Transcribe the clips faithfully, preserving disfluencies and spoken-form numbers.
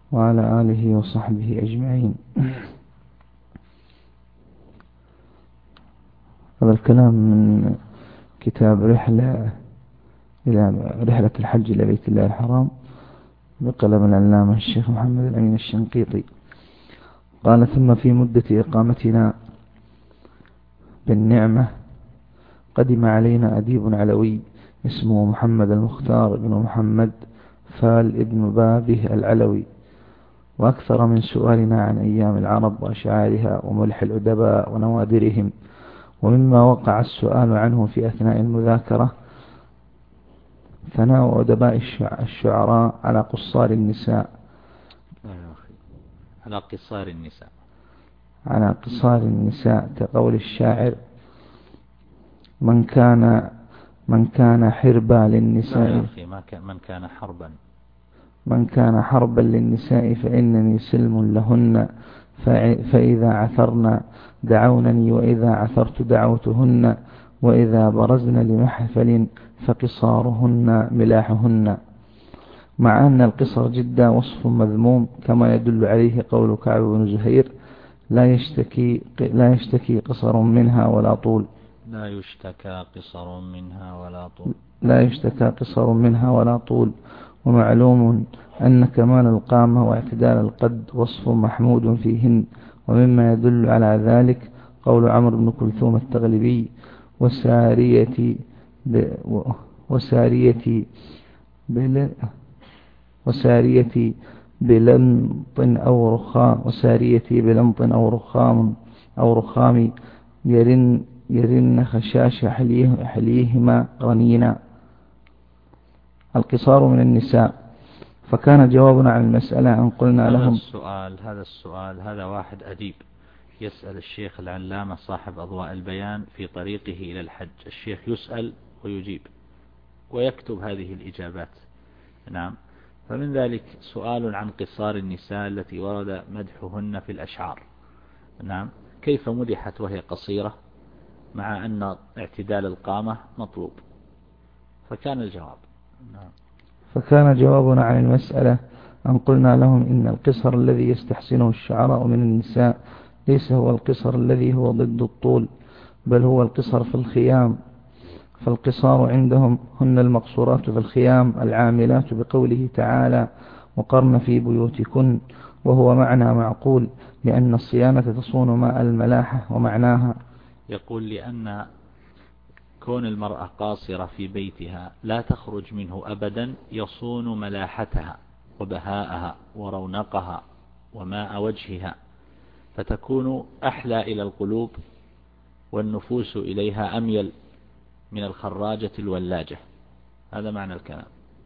وعلى آله وصحبه أجمعين. هذا الكلام من كتاب رحلة إلى رحلة الحج إلى بيت الله الحرام بقلم العلامة الشيخ محمد الأمين الشنقيطي. قال: ثم في مدة إقامتنا بالنعمة قدم علينا أديب علوي اسمه محمد المختار بن محمد فال ابن بابه العلوي، وأكثر من سؤالنا عن أيام العرب وأشعارها وملح الأدباء ونوادرهم. ومما وقع السؤال عنه في أثناء المذاكرة ثناء أدباء الشعراء على قصار النساء على قصار النساء على قصار النساء كقول الشاعر: من كان من كان حربا للنساء من كان حربا من كان حربا للنساء فإنني سلم لهن، فإذا عثرن دعونني وإذا عثرت دعوتهن، وإذا برزن لمحفل فقصارهن ملاحهن. مع أن القصر جدا وصف مذموم كما يدل عليه قول كعب بن زهير: لا يشتكي لا يشتكي قصر منها ولا طول لا يشتكى قصر منها ولا طول لا يشتكى قصر منها ولا طول. ومعلوم أن كمال القامة واعتدال القد وصف محمود فيهن. ومما يدل على ذلك قول عمرو بن كلثوم التغلبي: وسارية ب... وسارية بل... وسارية بلنط أو رخام وسارية بلنط أو رخام أو رخام يرن يرن خشاش حليه حليهما رنينا. القصار من النساء. فكان جوابنا عن المسألة أن قلنا لهم: هذا السؤال هذا السؤال هذا واحد أديب يسأل الشيخ العلامة صاحب أضواء البيان في طريقه إلى الحج. الشيخ يسأل ويجيب ويكتب هذه الإجابات. نعم. فمن ذلك سؤال عن قصار النساء التي ورد مدحهن في الأشعار. نعم. كيف مدحت وهي قصيرة مع أن اعتدال القامة مطلوب؟ فكان الجواب نعم. فكان جوابنا عن المسألة أن قلنا لهم: إن القصر الذي يستحسنه الشعراء من النساء ليس هو القصر الذي هو ضد الطول، بل هو القصر في الخيام. فالقصار عندهم هن المقصورات في الخيام العاملات بقوله تعالى: وقرن في بيوتكن، وهو معنى معقول لأن الصيانة تصون ماء الملاحة. ومعناها يقول لأن كون المرأة قاصرة في بيتها لا تخرج منه أبدا يصون ملاحتها وبهاءها ورونقها وماء وجهها، فتكون أحلى إلى القلوب والنفوس إليها أميل من الخراجة الولاجة. هذا معنى الكلام.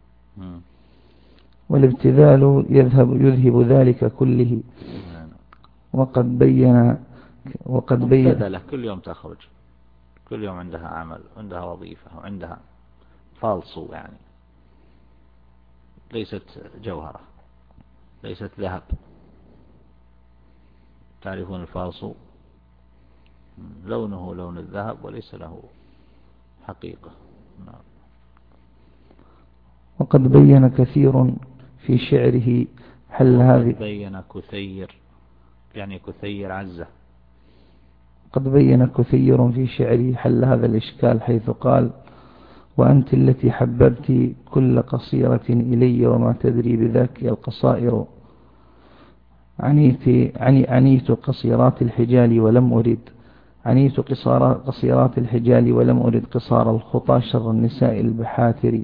والابتذال يذهب يذهب ذلك كله. وقد بين وقد بين كل يوم تخرج، كل يوم عندها عمل، عندها وظيفة، وعندها فالصو، يعني ليست جوهرة، ليست ذهب. تعرفون الفالصو؟ لونه لون الذهب وليس له حقيقة. نعم. وقد بين كثير في شعره حل هذه بين كثير يعني كثير عزة. قد بين كثير في شعره حل هذا الإشكال حيث قال: وأنت التي حببت كل قصيرة إلي وما تدري بذاك القصائر. عنيت, عني عنيت قصيرات الحجال ولم أرد عنيت قصيرات الحجال ولم أرد قصار الخطى شر النساء البحاتر.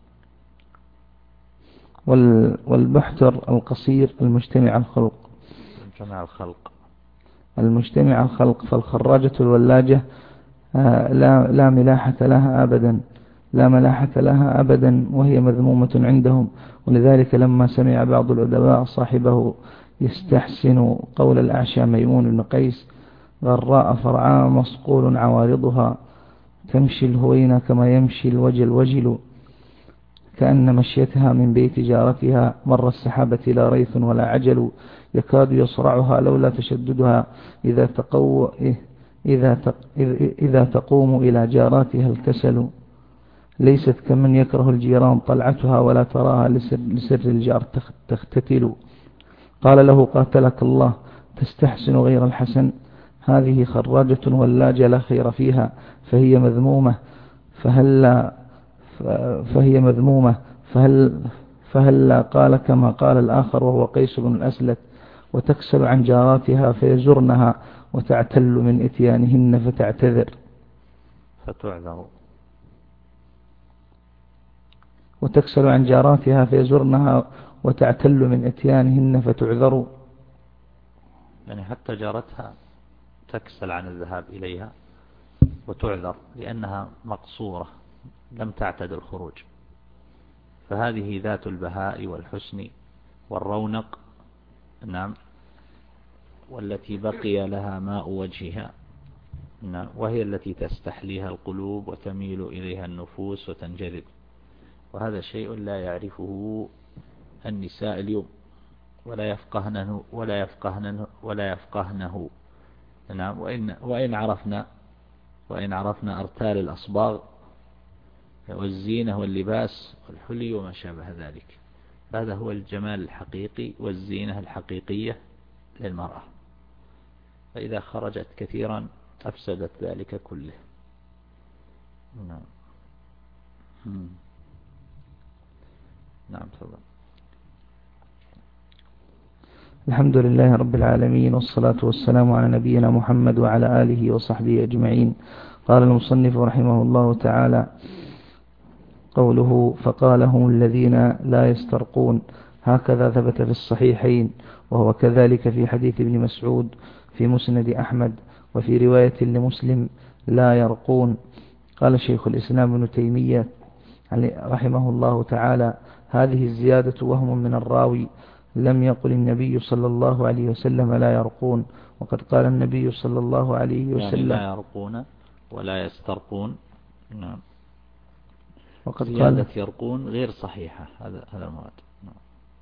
والبحتر القصير المجتمع الخلق المجتمع الخلق المجتمع الخلق فالخراجة الولاجة لا لا ملاحة لها أبدا لا ملاحة لها أبدا وهي مذمومة عندهم. ولذلك لما سمع بعض الأدباء صاحبه يستحسن قول الأعشى ميمون بن قيس: غراء فرعاء مصقول عوارضها تمشي الهوين كما يمشي الوجل وجل، كأن مشيتها من بيت جارتها مر السحابة لا ريث ولا عجل، يكاد يصرعها لولا تشددها إذا تقو إذا تق إذا تقوم إلى جاراتها الكسل، ليست كمن يكره الجيران طلعتها ولا تراها لسر, لسر الجار تختتل. قال له قاتلك الله تستحسن غير الحسن؟ هذه خراجة ولاجة لا خير فيها فهي مذمومة فهل فهي مذمومة فهل فهل قال كما قال الآخر وهو قيس بن الأسلت وتكسل عن جاراتها فيزرنها وتعتل من إتيانهن فتعتذر فتعذر وتكسل عن جاراتها فيزرنها وتعتل من إتيانهن فتعذر، يعني حتى جارتها تكسل عن الذهاب إليها وتعذر لأنها مقصورة لم تعتد الخروج. فهذه ذات البهاء والحسن والرونق، نعم، والتي بقي لها ماء وجهها، نعم، وهي التي تستحليها القلوب وتميل إليها النفوس وتنجذب، وهذا شيء لا يعرفه النساء اليوم ولا يفقهنه ولا يفقهنه ولا يفقهنه نعم، وإن وإن عرفنا وإن عرفنا أرتال الأصباغ والزينة واللباس والحلي وما شابه ذلك. هذا هو الجمال الحقيقي والزينة الحقيقية للمرأة، فإذا خرجت كثيرا أفسدت ذلك كله. نعم نعم تفضل. الحمد لله رب العالمين والصلاة والسلام على نبينا محمد وعلى آله وصحبه أجمعين. قال المصنف رحمه الله تعالى: قوله فقال هم الذين لا يسترقون، هكذا ثبت في الصحيحين، وهو كذلك في حديث ابن مسعود في مسند أحمد، وفي رواية لمسلم لا يرقون. قال شيخ الإسلام ابن تيمية رحمه الله تعالى: هذه الزيادة وهم من الراوي، لم يقل النبي صلى الله عليه وسلم لا يرقون، وقد قال النبي صلى الله عليه وسلم يعني لا يرقون ولا يسترقون. نعم. وقد زيادة قال يرقون غير صحيحة، هذا هذا المراد. نعم.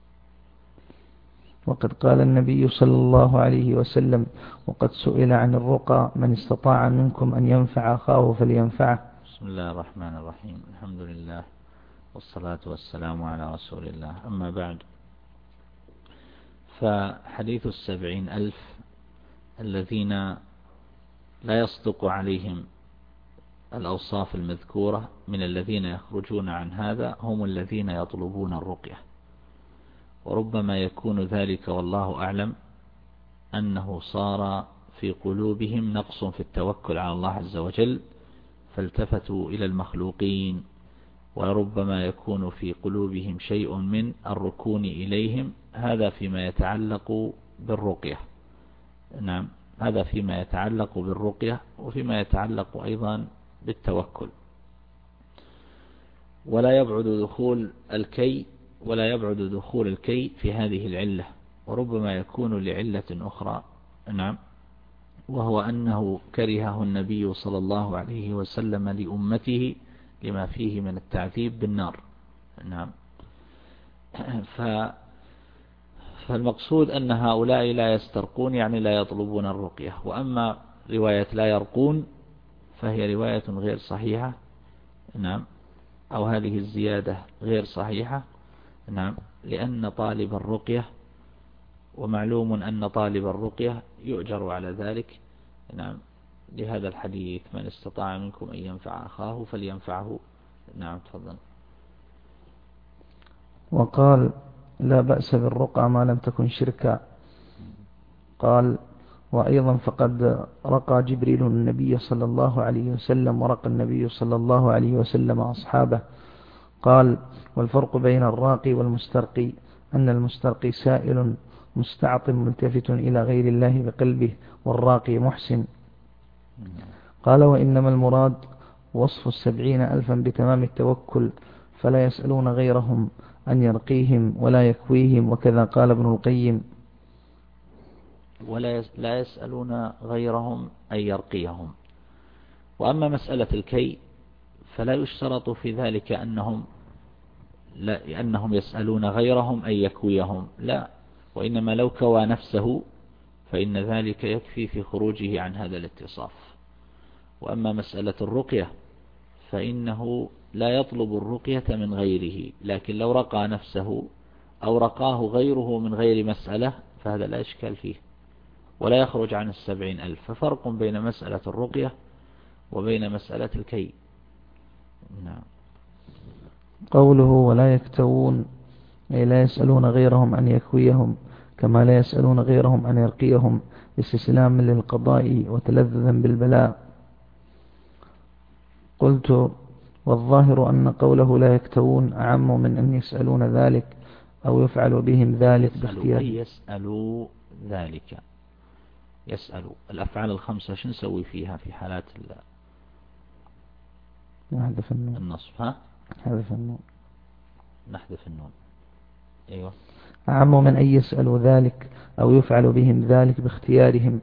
وقد قال النبي صلى الله عليه وسلم: وقد سئل عن الرقى من استطاع منكم أن ينفع أخاه فلينفعه. بسم الله الرحمن الرحيم، الحمد لله والصلاة والسلام على رسول الله، أما بعد، فحديث السبعين ألف الذين لا يصدق عليهم الأوصاف المذكورة من الذين يخرجون عن هذا هم الذين يطلبون الرقية، وربما يكون ذلك والله أعلم أنه صار في قلوبهم نقص في التوكل على الله عز وجل فالتفتوا إلى المخلوقين، وربما يكون في قلوبهم شيء من الركون إليهم، هذا فيما يتعلق بالرقية. نعم، هذا فيما يتعلق بالرقية، وفيما يتعلق أيضا بالتوكل. ولا يبعد دخول الكي ولا يبعد دخول الكي في هذه العلة، وربما يكون لعلة أخرى. نعم، وهو أنه كرهه النبي صلى الله عليه وسلم لأمته لما فيه من التعذيب بالنار. نعم، ف فالمقصود أن هؤلاء لا يسترقون، يعني لا يطلبون الرقية. وأما رواية لا يرقون فهي رواية غير صحيحة. نعم، أو هذه الزيادة غير صحيحة. نعم، لأن طالب الرقية، ومعلوم أن طالب الرقية يؤجر على ذلك. نعم، لهذا الحديث من استطاع منكم أن ينفع أخاه فلينفعه. نعم تفضل. وقال: لا بأس بالرقى ما لم تكن شركا. قال: وأيضا فقد رقى جبريل النبي صلى الله عليه وسلم ورقى النبي صلى الله عليه وسلم أصحابه. قال: والفرق بين الراقي والمسترقي أن المسترقي سائل مستعط ملتفت إلى غير الله بقلبه، والراقي محسن. قال: وإنما المراد وصف السبعين ألفا بتمام التوكل، فلا يسألون غيرهم أن يرقيهم ولا يكويهم، وكذا قال ابن القيم: ولا لا يسألون غيرهم أن يرقيهم. وأما مسألة الكي فلا يشترط في ذلك أنهم لا أنهم يسألون غيرهم أن يكويهم، لا، وإنما لو كوى نفسه فإن ذلك يكفي في خروجه عن هذا الاتصاف. وأما مسألة الرقية فإنه لا يطلب الرقية من غيره، لكن لو رقى نفسه أو رقاه غيره من غير مسألة فهذا لا إشكال فيه ولا يخرج عن السبعين ألف. ففرق بين مسألة الرقية وبين مسألة الكي. نعم. قوله ولا يكتوون أي لا يسألون غيرهم أن يكويهم كما لا يسألون غيرهم أن يرقيهم استسلاما للقضاء وتلذذا بالبلاء. قلت والظاهر أن قوله لا يكتوون أعم من أن يسألون ذلك أو يفعل بهم ذلك باختيار. يسألوا ذلك، يسألوا الأفعال الخمسة شو نسوي فيها في حالات نحذف النون النصب؟ ها نحذف النون نحذف النون. أيوة. أعم من أن يسألوا ذلك أو يفعل بهم ذلك باختيارهم.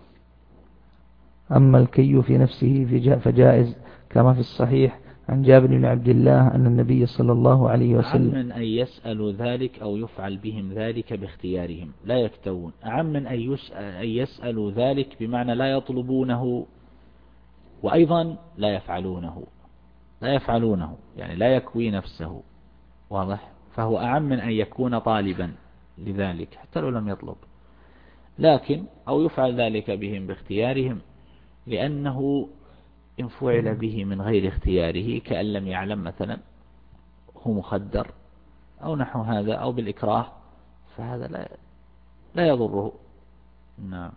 أما الكي في نفسه فجائز كما في الصحيح عن جابر بن عبد الله أن النبي صلى الله عليه وسلم. أعم من أن يسألوا ذلك أو يفعل بهم ذلك باختيارهم لا يكتوون. أعم من أن يسألوا ذلك بمعنى لا يطلبونه وأيضا لا يفعلونه، لا يفعلونه يعني لا يكوي نفسه، واضح؟ فهو أعم من أن يكون طالبا لذلك حتى لو لم يطلب، لكن أو يفعل ذلك بهم باختيارهم لأنه إن فعل به من غير اختياره كأن لم يعلم مثلا هو مخدر أو نحو هذا أو بالإكراه فهذا لا لا يضره. نعم.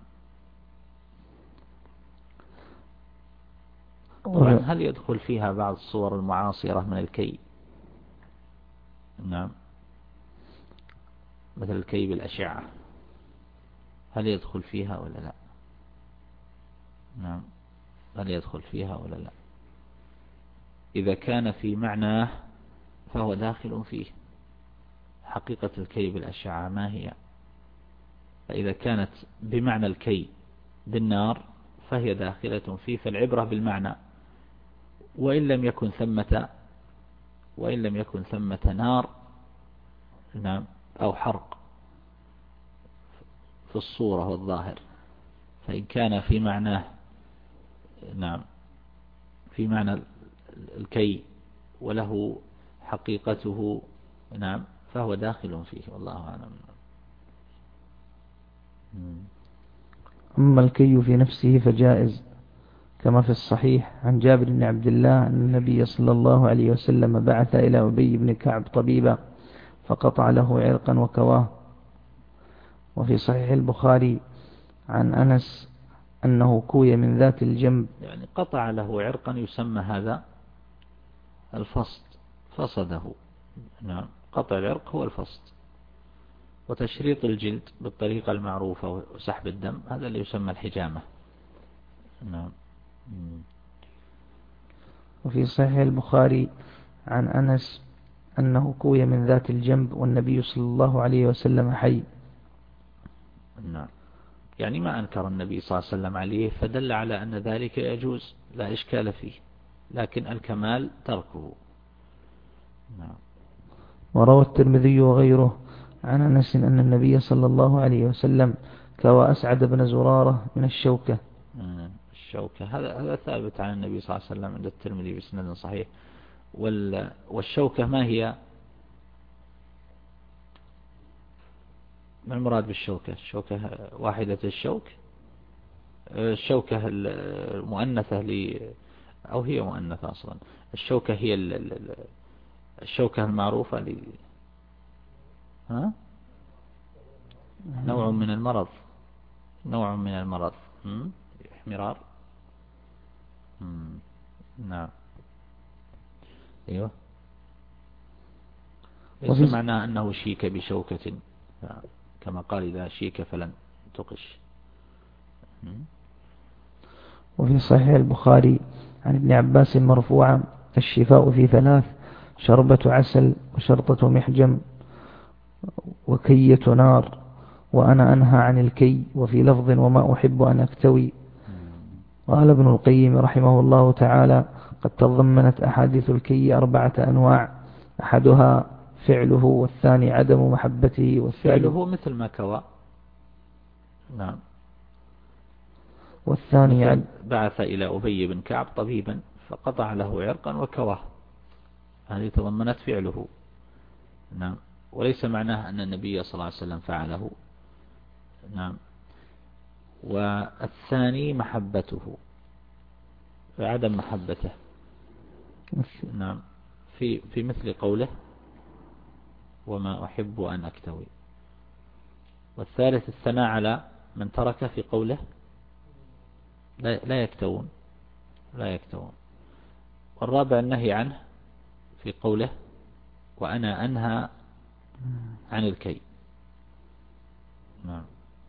طبعا هل يدخل فيها بعض الصور المعاصرة من الكي؟ نعم، مثل الكي بالأشعة، هل يدخل فيها ولا لا؟ نعم، هل يدخل فيها ولا لا؟ إذا كان في معناه فهو داخل فيه. حقيقة الكي بالأشعة ما هي؟ فإذا كانت بمعنى الكي بالنار فهي داخلة فيه، فالعبرة بالمعنى، وإن لم يكن ثمة وإن لم يكن ثمة نار نعم أو حرق في الصورة والظاهر، فإن كان في معناه نعم في معنى الكي وله حقيقته نعم فهو داخل فيه والله أعلم. أما الكي في نفسه فجائز كما في الصحيح عن جابر بن عبد الله أن النبي صلى الله عليه وسلم بعث إلى أبي بن كعب طبيبا فقطع له عرقا وكواه. وفي صحيح البخاري عن أنس أنه كوي من ذات الجنب. يعني قطع له عرقا يسمى هذا الفصد، فصده. نعم، قطع العرق هو الفصد، وتشريط الجلد بالطريقة المعروفة وسحب الدم هذا اللي يسمى الحجامة. نعم. وفي صحيح البخاري عن أنس أنه كوي من ذات الجنب والنبي صلى الله عليه وسلم حي. نعم، يعني ما أنكر النبي صلى الله عليه وسلم عليه، فدل على أن ذلك يجوز لا إشكال فيه، لكن الكمال تركه. نعم. وروى الترمذي وغيره عن أنس أن النبي صلى الله عليه وسلم كوى أسعد بن زرارة من الشوكة. الشوكة هذا هذا ثابت عن النبي صلى الله عليه وسلم عند الترمذي بسند صحيح. والشوكة ما هي؟ ما المراد بالشوكة؟ الشوكة واحدة الشوك، الشوكة المؤنثة ل أو هي مؤنثة أصلا. الشوكة هي الشوكة المعروفة ل ها نوع من المرض، نوع من المرض احمرار. نعم. ايوه. ليس معناه أنه شيك بشوكة كما قال إذا شيك فلن تقش. وفي صحيح البخاري عن ابن عباس مرفوعا الشفاء في ثلاث: شربة عسل وشرطة محجم وكية نار، وأنا أنهى عن الكي. وفي لفظ وما أحب أن أكتوي. قال ابن القيم رحمه الله تعالى قد تضمنت أحاديث الكي أربعة أنواع: أحدها فعله، والثاني عدم محبته، والثالث فعله مثل ما كوى. نعم. والثاني عد... بعث إلى أبي بن كعب طبيبا فقطع له عرقا وكواه، هذه تضمنت فعله. نعم. وليس معناه أن النبي صلى الله عليه وسلم فعله، نعم. والثاني محبته، عدم محبته. نعم. في في مثل قوله وما أحب أن أكتوي. والثالث الثناء على من ترك في قوله لا لا يكتوون لا يكتوون. والرابع النهي عنه في قوله وأنا أنهى عن الكي. نعم.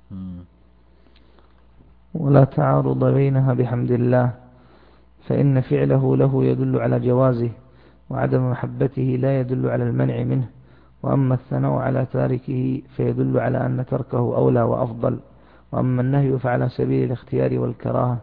ولا تعارض بينها بحمد الله، فإن فعله له يدل على جوازه، وعدم محبته لا يدل على المنع منه. وأما الثناء على تاركه فيدل على أن تركه أولى وأفضل، وأما النهي فعلى سبيل الاختيار والكراهة.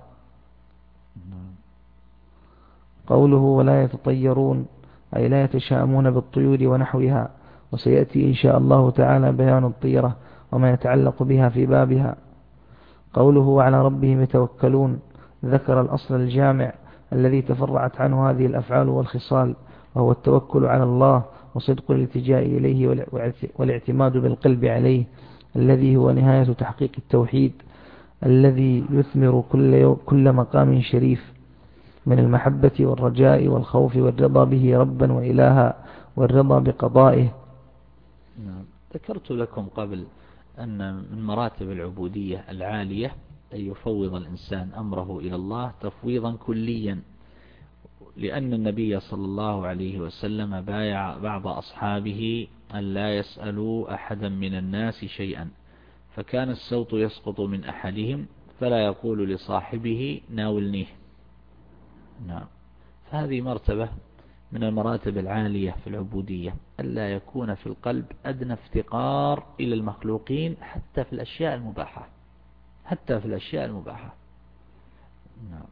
قوله ولا يتطيرون أي لا يتشاءمون بالطيور ونحوها، وسيأتي إن شاء الله تعالى بيان الطيرة وما يتعلق بها في بابها. قوله وعلى ربهم يتوكلون ذكر الأصل الجامع الذي تفرعت عنه هذه الأفعال والخصال، وهو التوكل على الله وصدق الالتجاء إليه والاعتماد بالقلب عليه، الذي هو نهاية تحقيق التوحيد الذي يثمر كل, كل مقام شريف من المحبة والرجاء والخوف والرضا به ربا وإلها والرضا بقضائه. نعم. ذكرت لكم قبل أن من مراتب العبودية العالية أن يفوض الإنسان أمره إلى الله تفويضا كليا، لأن النبي صلى الله عليه وسلم بايع بعض أصحابه أن لا يسألوا أحدا من الناس شيئا، فكان السوط يسقط من أحدهم فلا يقول لصاحبه ناولنيه. نعم. فهذه مرتبة من المراتب العالية في العبودية، ألا يكون في القلب أدنى افتقار إلى المخلوقين حتى في الأشياء المباحة حتى في الأشياء المباحة. نعم.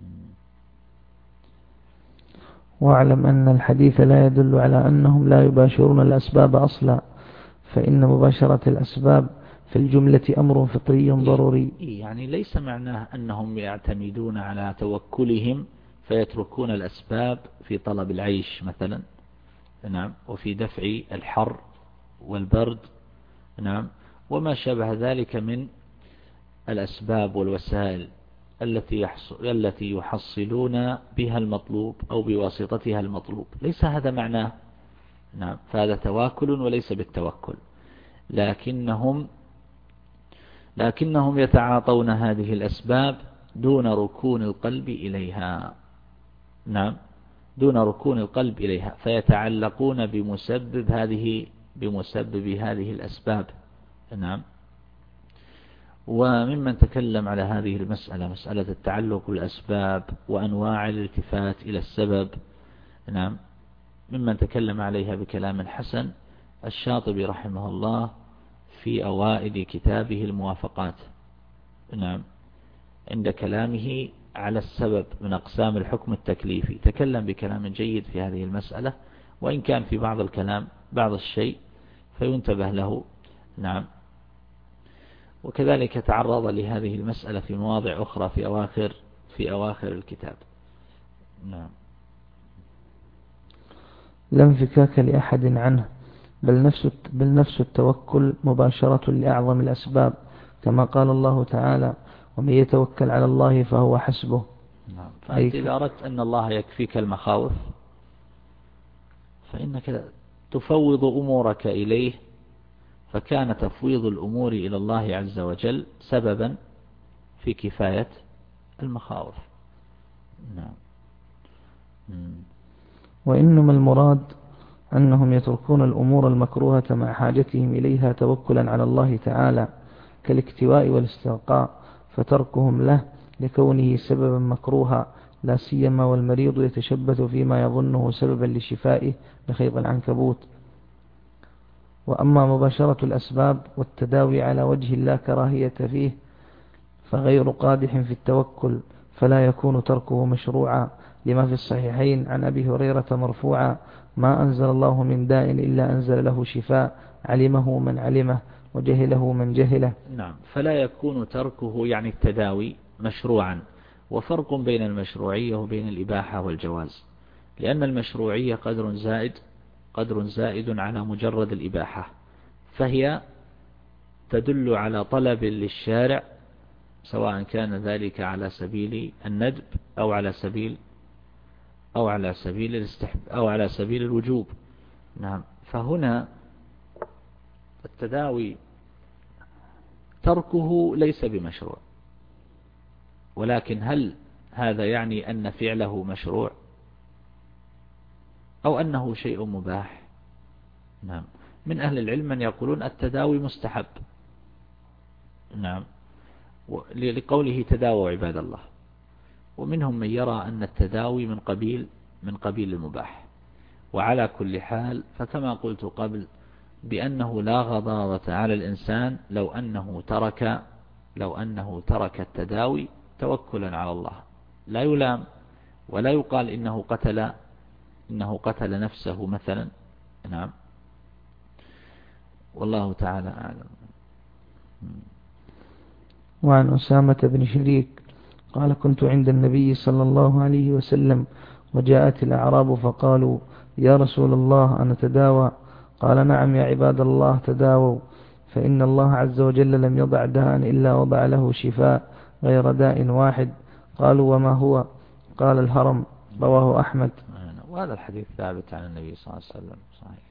واعلم أن الحديث لا يدل على أنهم لا يباشرون الأسباب أصلا، فإن مباشرة الأسباب في الجملة أمر فطري ضروري. يعني ليس معناه أنهم يعتمدون على توكلهم فيتركون الأسباب في طلب العيش مثلا، نعم، وفي دفع الحر والبرد، نعم، وما شابه ذلك من الأسباب والوسائل التي التي يحصلون بها المطلوب أو بواسطتها المطلوب. ليس هذا معناه، نعم، فهذا تواكل وليس بالتوكل، لكنهم لكنهم يتعاطون هذه الأسباب دون ركون القلب إليها. نعم، دون ركون القلب إليها، فيتعلقون بمسبب هذه بمسبب هذه الأسباب. نعم. وممن تكلم على هذه المسألة، مسألة التعلق بالأسباب وأنواع الالتفات إلى السبب، نعم، ممن تكلم عليها بكلام حسن الشاطبي رحمه الله في أوائل كتابه الموافقات، نعم، عند كلامه على السبب من أقسام الحكم التكليفي تكلم بكلام جيد في هذه المسألة، وإن كان في بعض الكلام بعض الشيء فينتبه له. نعم. وكذلك تعرض لهذه المسألة في مواضع أخرى في أواخر في أواخر الكتاب. نعم. لا انفكاك لأحد عنه، بل نفس بل نفس التوكل مباشرة لأعظم الأسباب، كما قال الله تعالى ومن يتوكل على الله فهو حسبه. نعم. فأنت إذا أردت أن الله يكفيك المخاوف فإنك تفوض أمورك إليه، فكان تفويض الأمور إلى الله عز وجل سببا في كفاية المخاوف. نعم. وإنما المراد أنهم يتركون الأمور المكروهة مع حاجتهم إليها توكلا على الله تعالى كالاكتواء والاسترقاء، فتركهم له لكونه سببا مكروها، لا سيما والمريض يتشبث فيما يظنه سببا لشفائه بخيط العنكبوت. وأما مباشرة الأسباب والتداوي على وجه لا كراهية فيه فغير قادح في التوكل، فلا يكون تركه مشروعا، لما في الصحيحين عن أبي هريرة مرفوعا ما أنزل الله من داء إلا أنزل له شفاء، علمه من علمه وجهله من جهله. نعم. فلا يكون تركه يعني التداوي مشروعا، وفرق بين المشروعية وبين الإباحة والجواز، لأن المشروعية قدر زائد قدر زائد على مجرد الإباحة، فهي تدل على طلب للشارع، سواء كان ذلك على سبيل الندب أو على سبيل أو على سبيل الاستحب أو على سبيل الوجوب. نعم. فهنا التداوي تركه ليس بمشروع، ولكن هل هذا يعني أن فعله مشروع أو أنه شيء مباح؟ نعم. من أهل العلم من يقولون التداوي مستحب، نعم، لقوله تداووا عباد الله، ومنهم من يرى أن التداوي من قبيل من قبيل المباح. وعلى كل حال فكما قلت قبل بأنه لا غضاضة على الإنسان لو أنه ترك لو أنه ترك التداوي توكلا على الله، لا يلام ولا يقال إنه قتل إنه قتل نفسه مثلا. نعم. والله تعالى أعلم. وعن أسامة بن شريك قال كنت عند النبي صلى الله عليه وسلم وجاءت الأعراب فقالوا يا رسول الله أنا تداوى؟ قال نعم يا عباد الله تداووا، فإن الله عز وجل لم يضع داء إلا وضع له شفاء غير داء واحد. قالوا وما هو؟ قال الهرم. رواه أحمد. وهذا الحديث ثابت عن النبي صلى الله عليه وسلم صحيح.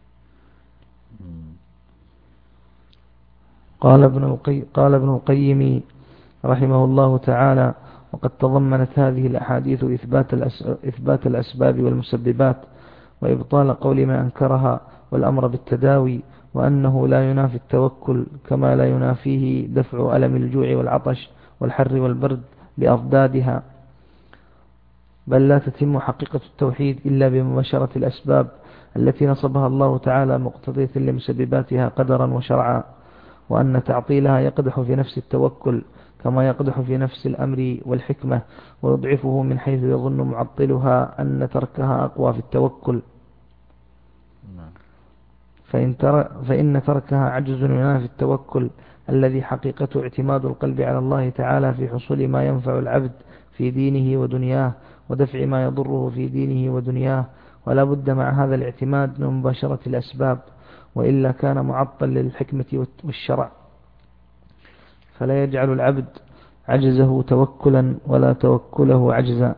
قال ابن القي... قال ابن القيم رحمه الله تعالى وقد تضمنت هذه الأحاديث إثبات, الأس... إثبات الأسباب والمسببات وإبطال قول من أنكرها والأمر بالتداوي، وأنه لا ينافي التوكل كما لا ينافيه دفع ألم الجوع والعطش والحر والبرد بأضدادها، بل لا تتم حقيقة التوحيد إلا بمباشرة الأسباب التي نصبها الله تعالى مقتضية لمسبباتها قدرا وشرعا، وأن تعطيلها يقدح في نفس التوكل كما يقدح في نفس الأمر والحكمة، ويضعفه من حيث يظن معطلها أن تركها أقوى في التوكل، فإن, تر... فإن تركها عجز ينافي التوكل الذي حقيقته اعتماد القلب على الله تعالى في حصول ما ينفع العبد في دينه ودنياه ودفع ما يضره في دينه ودنياه، ولا بد مع هذا الاعتماد من مباشرة الأسباب، وإلا كان معطل للحكمة والشرع، فلا يجعل العبد عجزه توكلا ولا توكله عجزا.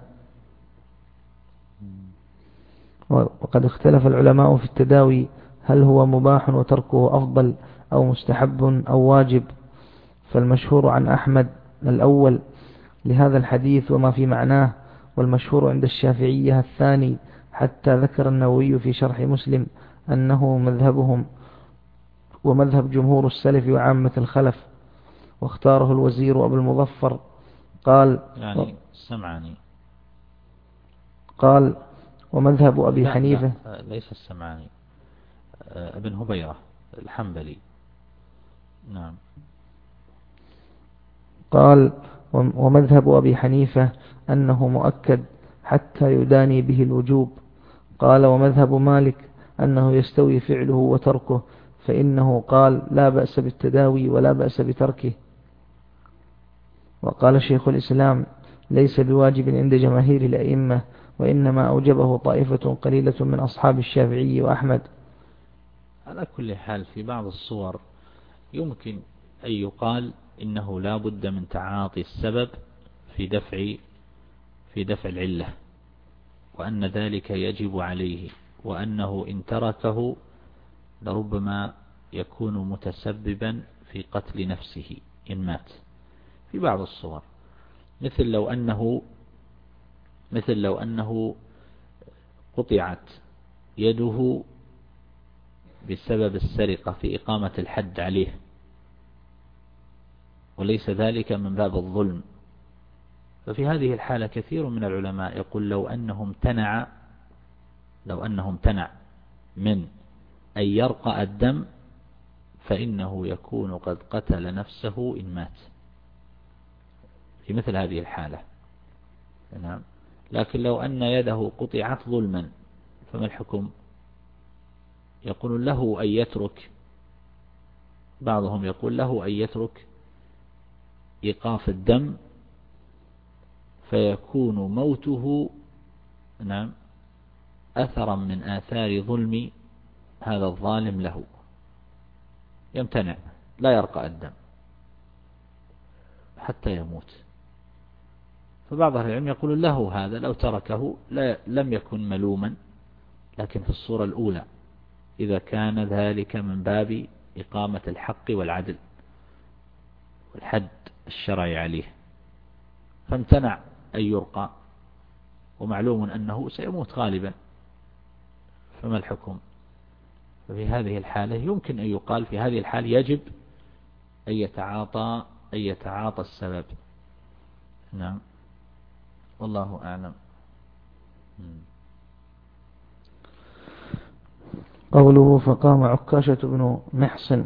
وقد اختلف العلماء في التداوي هل هو مباح وتركه أفضل أو مستحب أو واجب، فالمشهور عن أحمد الأول لهذا الحديث وما في معناه، والمشهور عند الشافعية الثاني، حتى ذكر النووي في شرح مسلم أنه مذهبهم ومذهب جمهور السلف وعامة الخلف، واختاره الوزير أبو المظفر قال يعني السمعاني قال ومذهب أبي لا حنيفة لا ليس السمعاني، ابن هبيرة الحنبلي. نعم. قال ومذهب أبي حنيفة أنه مؤكد حتى يداني به الوجوب. قال ومذهب مالك أنه يستوي فعله وتركه، فإنه قال لا بأس بالتداوي ولا بأس بتركه. وقال شيخ الإسلام ليس بواجب عند جماهير الأئمة، وإنما أوجبه طائفة قليلة من أصحاب الشافعي وأحمد. على كل حال في بعض الصور يمكن أن يقال إنه لا بد من تعاطي السبب في دفع في دفع العلة، وأن ذلك يجب عليه، وأنه إن تركه لربما يكون متسببا في قتل نفسه إن مات في بعض الصور، مثل لو أنه مثل لو أنه قطعت يده بسبب السرقة في إقامة الحد عليه، وليس ذلك من باب الظلم، ففي هذه الحالة كثير من العلماء يقول لو أنه امتنع لو أنه امتنع من أن يرقى الدم فإنه يكون قد قتل نفسه إن مات في مثل هذه الحالة. نعم. لكن لو أن يده قطعت ظلما فما الحكم؟ يقول له أن يترك، بعضهم يقول له أن يترك إيقاف الدم فيكون موته نعم أثرا من آثار ظلم هذا الظالم له، يمتنع لا يرقى الدم حتى يموت. فبعض أهل العلم يقول له هذا لو تركه لا لم يكن ملوما، لكن في الصورة الأولى إذا كان ذلك من باب إقامة الحق والعدل والحد الشرعي عليه، فامتنع أن يرقى ومعلوم أنه سيموت غالبا، فما الحكم؟ ففي هذه الحالة يمكن أن يقال في هذه الحالة يجب أن يتعاطى أن يتعاطى السبب. نعم والله أعلم. قوله فقام عكاشة بن محصن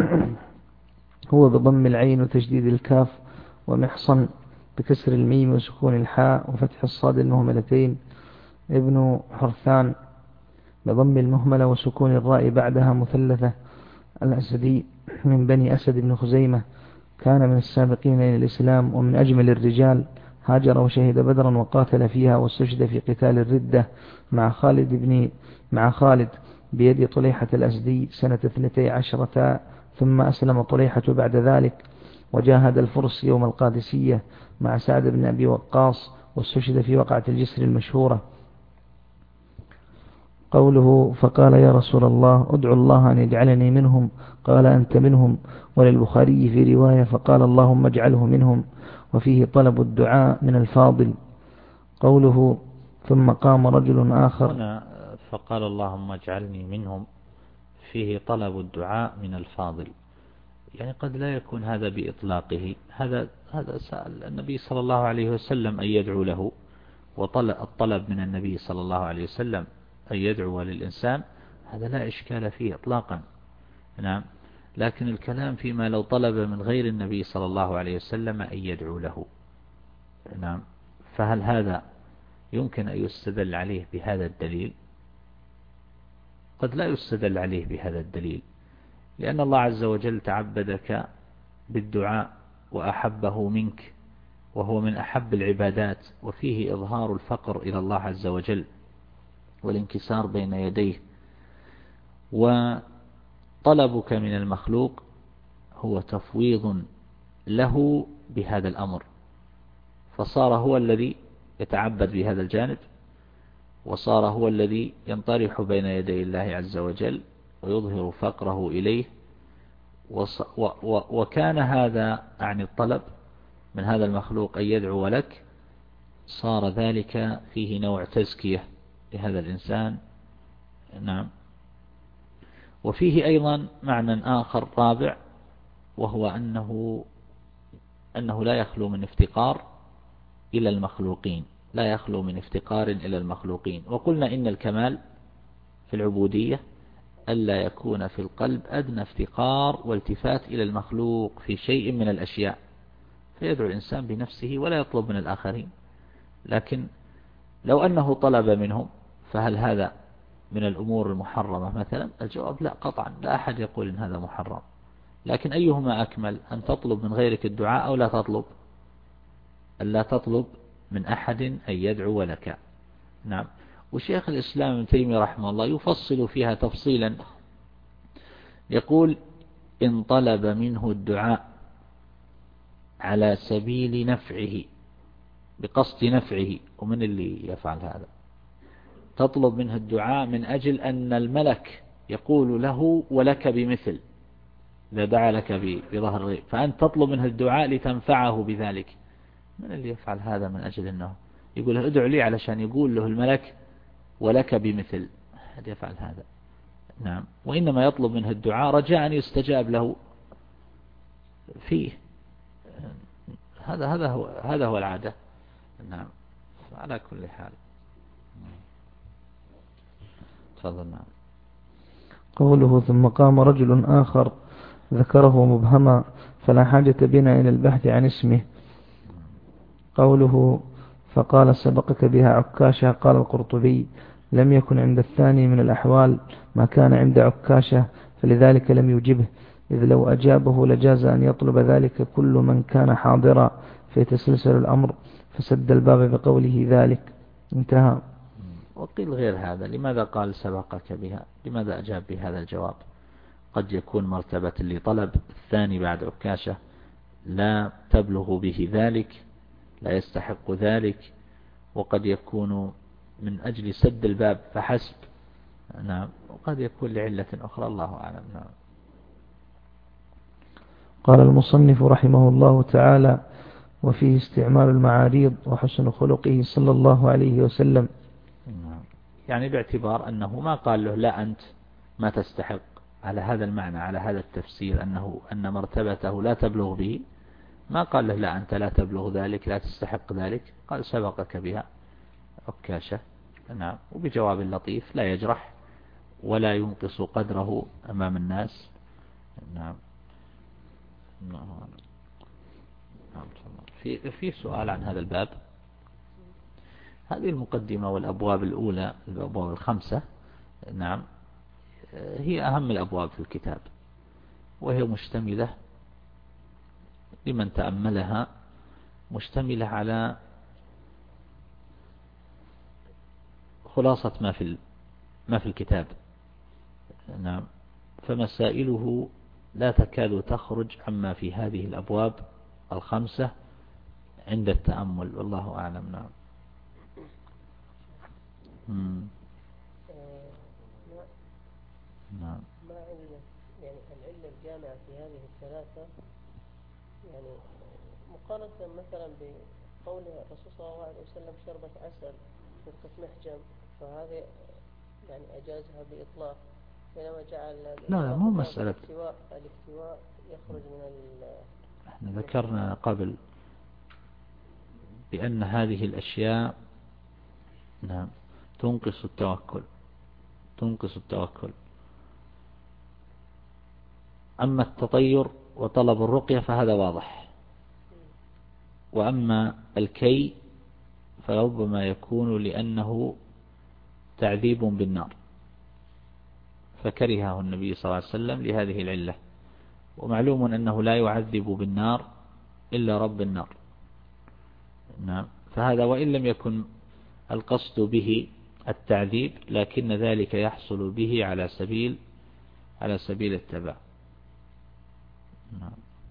هو بضم العين وتشديد الكاف، ومحصن بكسر الميم وسكون الحاء وفتح الصاد المهملتين، ابن حرثان بضم المهملة وسكون الراء بعدها مثلثة، الأسدي من بني أسد بن خزيمة، كان من السابقين إلى الإسلام ومن أجمل الرجال، هاجر وشهد بدرا وقاتل فيها واستشهد في قتال الردة مع خالد بن مع خالد بيد طليحة الأسدي سنة اثنتي عشرة، ثم أسلم طليحة بعد ذلك وجاهد الفرس يوم القادسية مع سعد بن أبي وقاص واستشهد في وقعة الجسر المشهورة. قوله فقال يا رسول الله ادعو الله أن يجعلني منهم، قال أنت منهم. وللبخاري في رواية فقال اللهم اجعله منهم، وفيه طلب الدعاء من الفاضل. قوله ثم قام رجل آخر، هنا فقال اللهم اجعلني منهم فيه طلب الدعاء من الفاضل، يعني قد لا يكون هذا بإطلاقه، هذا هذا سأل النبي صلى الله عليه وسلم أن يدعو له، والطلب من النبي صلى الله عليه وسلم أن يدعو للإنسان هذا لا إشكال فيه إطلاقا. نعم، لكن الكلام فيما لو طلب من غير النبي صلى الله عليه وسلم أن يدعو له. نعم، فهل هذا يمكن أن يستدل عليه بهذا الدليل؟ قد لا يستدل عليه بهذا الدليل، لأن الله عز وجل تعبدك بالدعاء وأحبه منك، وهو من أحب العبادات، وفيه إظهار الفقر إلى الله عز وجل والانكسار بين يديه، وطلبك من المخلوق هو تفويض له بهذا الأمر، فصار هو الذي يتعبد بهذا الجانب، وصار هو الذي ينطرح بين يدي الله عز وجل ويظهر فقره إليه، وكان هذا عن الطلب من هذا المخلوق أن يدعو لك، صار ذلك فيه نوع تزكية لهذا الإنسان. نعم، وفيه أيضا معنى آخر رابع، وهو أنه أنه لا يخلو من افتقار إلى المخلوقين، لا يخلو من افتقار إلى المخلوقين. وقلنا إن الكمال في العبودية ألا يكون في القلب أدنى افتقار والتفات إلى المخلوق في شيء من الأشياء، فيدعو الإنسان بنفسه ولا يطلب من الآخرين. لكن لو أنه طلب منهم فهل هذا من الأمور المحرمة مثلا؟ الجواب لا قطعا، لا أحد يقول إن هذا محرم، لكن أيهما أكمل، أن تطلب من غيرك الدعاء أو لا تطلب؟ ألا تطلب من أحد أن يدعو لك. نعم، وشيخ الإسلام ابن تيمية رحمه الله يفصل فيها تفصيلا، يقول إن طلب منه الدعاء على سبيل نفعه بقصد نفعه، ومن اللي يفعل هذا؟ تطلب منه الدعاء من أجل أن الملك يقول له ولك بمثل، إذا دعا لك بظهر غيب، فأنت تطلب منه الدعاء لتنفعه بذلك. من اللي يفعل هذا من أجل أنه يقول له ادعو لي علشان يقول له الملك ولك بمثل؟ أحد يفعل هذا؟ نعم، وإنما يطلب منه الدعاء رجاء أن يستجاب له فيه. هذا هذا هو هذا هو العادة. نعم، على كل حال. تفضل. نعم. قوله ثم قام رجل آخر ذكره مبهما فلا حاجة بنا إلى البحث عن اسمه. قوله فقال سبقك بها عكاشة، قال القرطبي لم يكن عند الثاني من الأحوال ما كان عند عكاشة، فلذلك لم يجبه، إذ لو أجابه لجاز أن يطلب ذلك كل من كان حاضرا فيتسلسل الأمر، فسد الباب بقوله ذلك. انتهى. وقيل غير هذا، لماذا قال سبقك بها؟ لماذا أجاب بهذا الجواب؟ قد يكون مرتبة لطلب، الثاني بعد عكاشة لا تبلغ به ذلك، لا يستحق ذلك، وقد يكون من أجل سد الباب فحسب. نعم. وقد يكون لعلة أخرى، الله أعلم. نعم. قال المصنف رحمه الله تعالى: وفيه استعمال المعاريض وحسن خلقه صلى الله عليه وسلم. يعني باعتبار أنه ما قال له لا أنت ما تستحق، على هذا المعنى، على هذا التفسير، أنه أن مرتبته لا تبلغ به، ما قال له لا أنت لا تبلغ ذلك، لا تستحق ذلك، قال سبقك بها عكاشة. نعم. وبجواب لطيف لا يجرح ولا ينقص قدره أمام الناس. نعم. في في سؤال عن هذا الباب. هذه المقدمة والأبواب الأولى، الأبواب الخمسة، نعم، هي أهم الأبواب في الكتاب، وهي مشتملة لمن تأملها مشتملة على خلاصة ما في ما في الكتاب. نعم. فمسائله لا تكاد تخرج عما في هذه الأبواب الخمسة عند التأمل، والله أعلم. نعم. مم. نعم. ما علة يعني العلة الجامعة في هذه الثلاثة، يعني مقارنة مثلا بقول الرسول صلى الله عليه وسلم شربة عسل نقطة محجم، فهذه يعني أجازها بإطلاق، بينما جعل لا لا مو مسألة الاكتواء الاكتواء يخرج من ال احنا ذكرنا قبل بأن هذه الأشياء نعم تنقص التوكل، تنقص التوكل. أما التطير وطلب الرقية فهذا واضح، وأما الكي فربما يكون لأنه تعذيب بالنار، فكرهه النبي صلى الله عليه وسلم لهذه العلة. ومعلوم أنه لا يعذب بالنار إلا رب النار. نعم. فهذا وإن لم يكن القصد به التعذيب، لكن ذلك يحصل به على سبيل على سبيل التبع. نعم.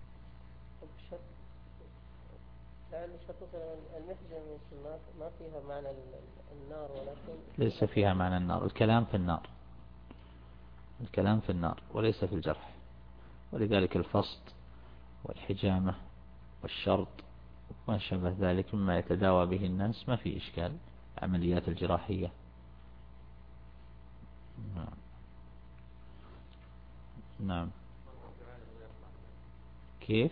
لعل الشرط المحجم ما فيها معنى النار، ولكن ليس فيها معنى النار، الكلام في النار، الكلام في النار وليس في الجرح. ولذلك الفصد والحجامة والشرط وما شابه ذلك مما يتداوى به الناس ما في إشكال، عمليات الجراحية. نعم. نعم. كيف؟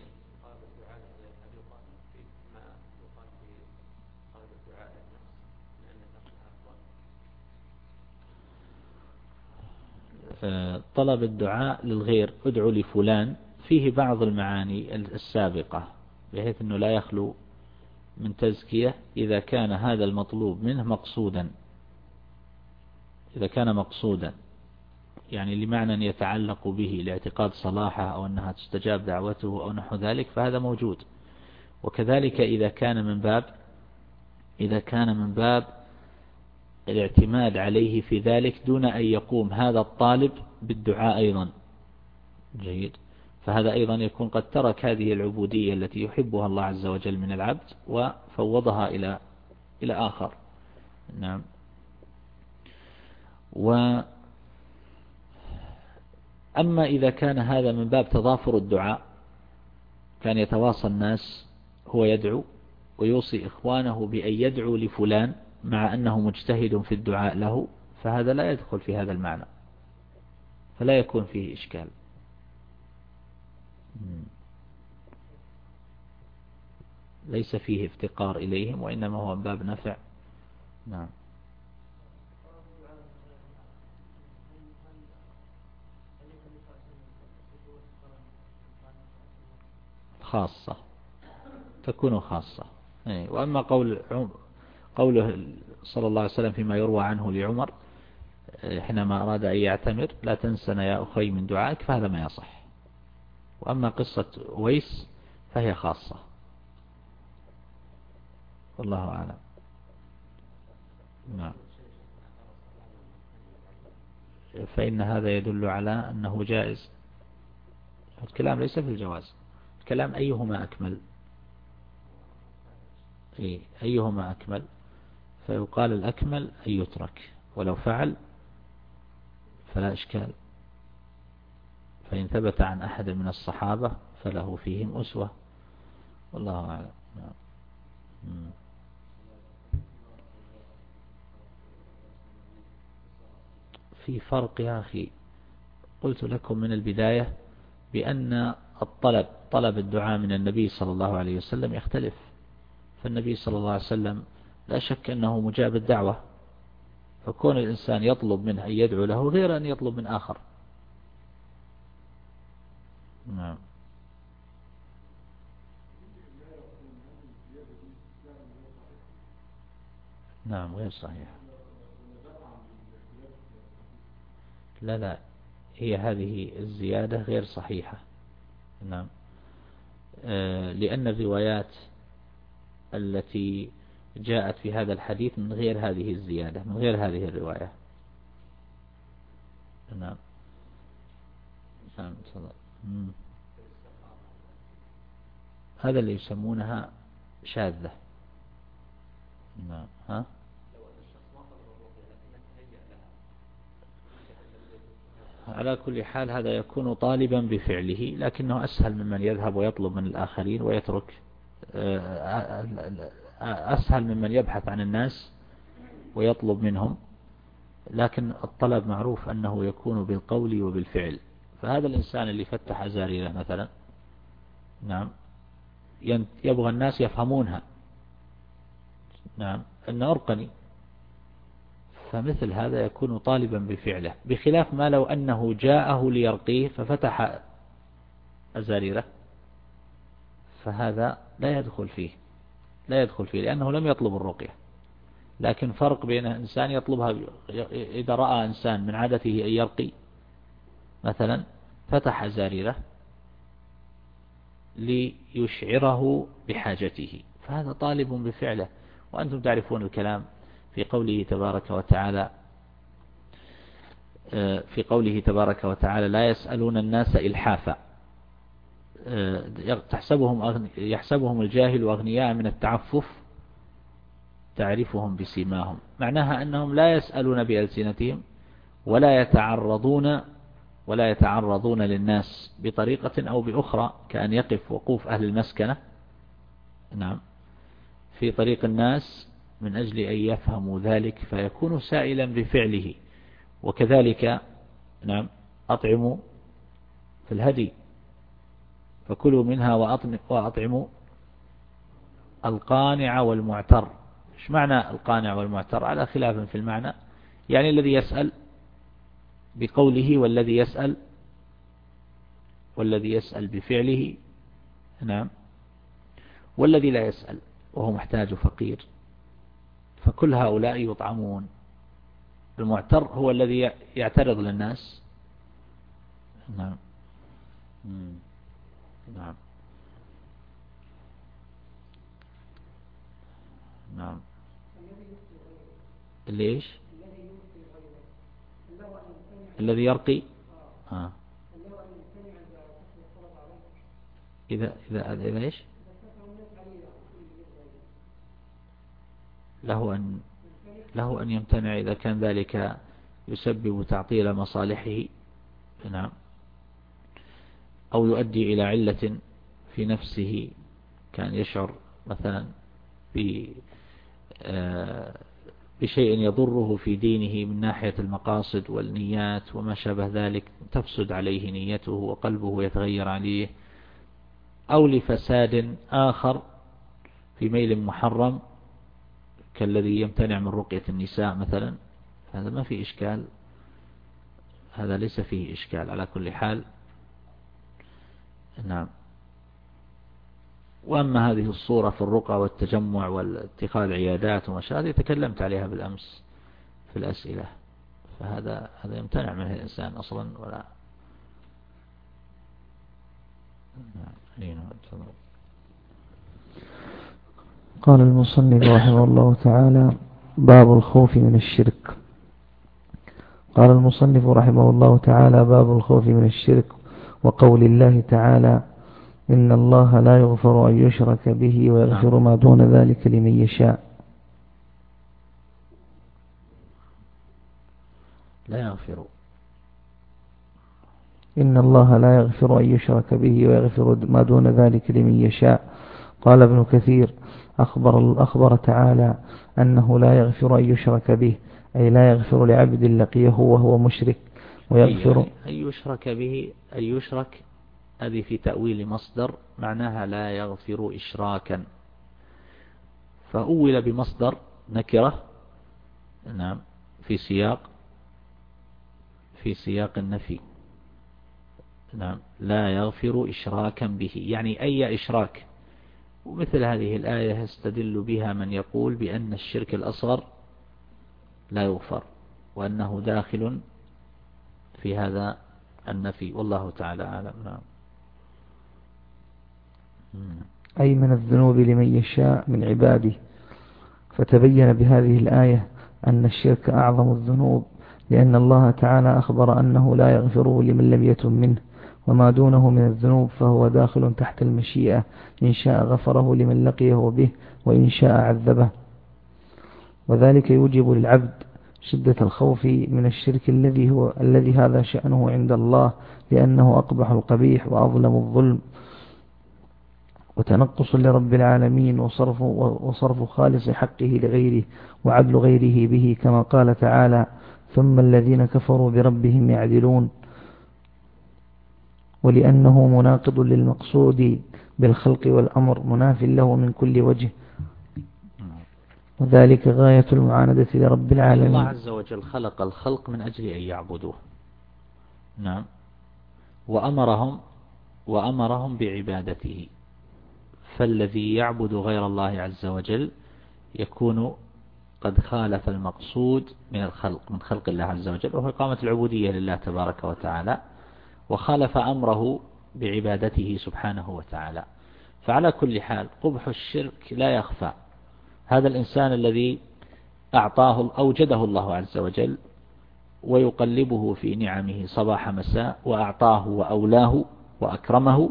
طلب الدعاء للغير، ادعو لفلان، فيه بعض المعاني السابقة، بحيث أنه لا يخلو من تزكية إذا كان هذا المطلوب منه مقصودا، إذا كان مقصودا يعني لمعنى يتعلق به لاعتقاد صلاحه أو أنها تستجاب دعوته أو نحو ذلك، فهذا موجود. وكذلك إذا كان من باب إذا كان من باب الاعتماد عليه في ذلك دون أن يقوم هذا الطالب بالدعاء أيضا، جيد، فهذا أيضا يكون قد ترك هذه العبودية التي يحبها الله عز وجل من العبد وفوضها إلى إلى آخر. نعم. وأما إذا كان هذا من باب تضافر الدعاء، كان يتواصى الناس، هو يدعو ويوصي إخوانه بأن يدعو لفلان مع أنه مجتهد في الدعاء له، فهذا لا يدخل في هذا المعنى، فلا يكون فيه إشكال. ليس فيه افتقار إليهم، وإنما هو باب نفع. نعم. خاصة، تكون خاصة. وأما قول قوله صلى الله عليه وسلم فيما يروى عنه لعمر حينما أراد أن يعتمر: لا تنسنا يا أخي من دعائك، فهذا ما يصح. وأما قصة ويس فهي خاصة، والله أعلم. نعم. فإن هذا يدل على أنه جائز الكلام ليس في الجواز، الكلام أيهما أكمل. إيه أيهما أكمل، فيقال الأكمل أن يترك، ولو فعل فلا إشكال، فإن ثبت عن أحد من الصحابة فله فيهم أسوة، والله أعلم. في فرق يا أخي، قلت لكم من البداية بأن الطلب طلب الدعاء من النبي صلى الله عليه وسلم يختلف، فالنبي صلى الله عليه وسلم لا شك أنه مجاب الدعوة، فكون الإنسان يطلب منه أن يدعو له غير أن يطلب من آخر. نعم. نعم غير صحيح. لا لا، هي هذه الزيادة غير صحيحة. نعم. آه لأن الروايات التي جاءت في هذا الحديث من غير هذه الزيادة، من غير هذه الرواية. نعم. نعم. هذا اللي يسمونها شاذة. نعم. ها؟ على كل حال هذا يكون طالبا بفعله، لكنه أسهل ممن يذهب ويطلب من الآخرين ويترك، أسهل ممن يبحث عن الناس ويطلب منهم، لكن الطلب معروف أنه يكون بالقول وبالفعل. فهذا الإنسان اللي فتح زاريرة مثلا، نعم، يبغى الناس يفهمونها، نعم، أن أرقني، فمثل هذا يكون طالبا بفعله، بخلاف ما لو أنه جاءه ليرقيه ففتح الزاريرة، فهذا لا يدخل فيه، لا يدخل فيه لأنه لم يطلب الرقية. لكن فرق بين إنسان يطلبها، إذا رأى إنسان من عادته أن يرقي مثلا فتح زاريرة ليشعره بحاجته، فهذا طالب بفعله. وأنتم تعرفون الكلام في قوله تبارك وتعالى، في قوله تبارك وتعالى لا يسألون الناس إلحافا، تحسبهم يحسبهم الجاهل أغنياء من التعفف تعرفهم بسيماهم، معناها أنهم لا يسألون بألسنتهم ولا يتعرضون ولا يتعرضون للناس بطريقة أو بأخرى، كأن يقف وقوف أهل المسكنة، نعم، في طريق الناس من أجل أن يفهموا ذلك، فيكون سائلا بفعله. وكذلك نعم أطعموا في الهدي فكلوا منها وأطعموا القانع والمعتر. إيش معنى القانع والمعتر؟ على خلاف في المعنى، يعني الذي يسأل بقوله والذي يسأل والذي يسأل بفعله، نعم، والذي لا يسأل وهو محتاج فقير، فكل هؤلاء يطعمون. المعتر هو الذي يعترض للناس، نعم. نعم. نعم. ليش؟ الذي يرقي آه. إذا إذا إذا إيش؟ له أن له أن يمتنع إذا كان ذلك يسبب تعطيل مصالحه، نعم، أو يؤدي إلى علة في نفسه، كان يشعر مثلا بشيء يضره في دينه من ناحية المقاصد والنيات وما شابه ذلك، تفسد عليه نيته وقلبه يتغير عليه، أو لفساد آخر في ميل محرم كالذي يمتنع من رقية النساء مثلا، هذا ما فيه إشكال، هذا ليس فيه إشكال على كل حال، نعم. وأما هذه الصورة في الرقى والتجمع والاتخاذ عيادات وما شابه، تكلمت عليها بالأمس في الأسئلة، فهذا هذا يمتنع منه الإنسان أصلا ولا. قال المصنف رحمه الله تعالى: باب الخوف من الشرك. قال المصنف رحمه الله تعالى: باب الخوف من الشرك. وقول الله تعالى إن الله لا يغفر أن يشرك به ويغفر ما دون ذلك لمن يشاء. لا يغفر إن الله لا يغفر أن يشرك به ويغفر ما دون ذلك لمن يشاء. قال ابن كثير أخبر, أخبر تعالى أنه لا يغفر أن يشرك به، أي لا يغفر لعبد لقيه وهو مشرك، ويغفر أن يشرك به. أن يشرك هذه في تأويل مصدر معناها لا يغفر إشراكا، فأول بمصدر نكرة نعم في سياق في سياق النفي. نعم لا يغفر إشراكا به، يعني أي إشراك. ومثل هذه الآية يستدل بها من يقول بأن الشرك الأصغر لا يغفر وأنه داخل في هذا النفي، والله تعالى أعلم. نعم. أي من الذنوب لمن يشاء من عباده. فتبين بهذه الآية أن الشرك أعظم الذنوب، لأن الله تعالى أخبر أنه لا يغفره لمن لم يتم منه، وما دونه من الذنوب فهو داخل تحت المشيئة، إن شاء غفره لمن لقيه به وإن شاء عذبه. وذلك يوجب للعبد شدة الخوف من الشرك الذي هو الذي هذا شأنه عند الله، لأنه أقبح القبيح وأظلم الظلم، وتنقص لرب العالمين، وصرف, وصرف خالص حقه لغيره وعدل غيره به، كما قال تعالى ثم الذين كفروا بربهم يعدلون. ولأنه مناقض للمقصود بالخلق والأمر، مناف له من كل وجه، وذلك غاية المعاندة لرب العالمين. الله عز وجل خلق الخلق من أجل أن يعبدوه. نعم. وأمرهم وأمرهم بعبادته، فالذي يعبد غير الله عز وجل يكون قد خالف المقصود من الخلق من خلق الله عز وجل، وهو إقامة العبودية لله تبارك وتعالى، وخالف أمره بعبادته سبحانه وتعالى. فعلى كل حال قبح الشرك لا يخفى. هذا الإنسان الذي أعطاه أوجده الله عز وجل ويقلبه في نعمه صباح مساء، وأعطاه وأولاه وأكرمه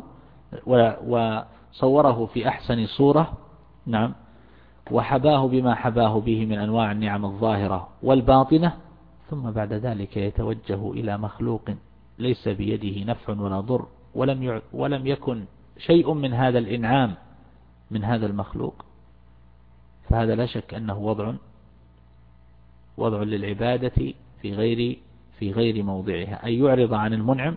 وصوره في أحسن صورة، نعم، وحباه بما حباه به من أنواع النعم الظاهرة والباطنة، ثم بعد ذلك يتوجه إلى مخلوق ليس بيده نفع ولا ضر، ولم ولم يكن شيء من هذا الإنعام من هذا المخلوق، فهذا لا شك أنه وضع وضع للعبادة في غير في غير موضعها، أن يعرض عن المنعم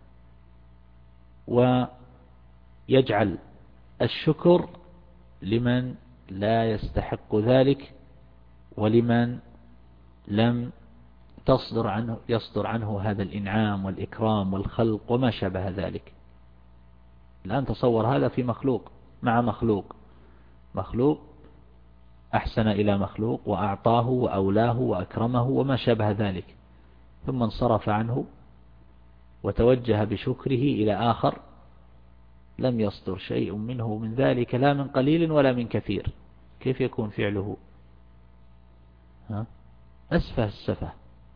ويجعل الشكر لمن لا يستحق ذلك، ولمن لم تصدر عنه يصدر عنه هذا الإنعام والإكرام والخلق وما شابه ذلك. الآن تصور هذا في مخلوق مع مخلوق مخلوق أحسن إلى مخلوق وأعطاه وأولاه وأكرمه وما شابه ذلك، ثم انصرف عنه وتوجه بشكره إلى آخر لم يصدر شيء منه من ذلك، لا من قليل ولا من كثير. كيف يكون فعله؟ ها؟ أسفه السفه.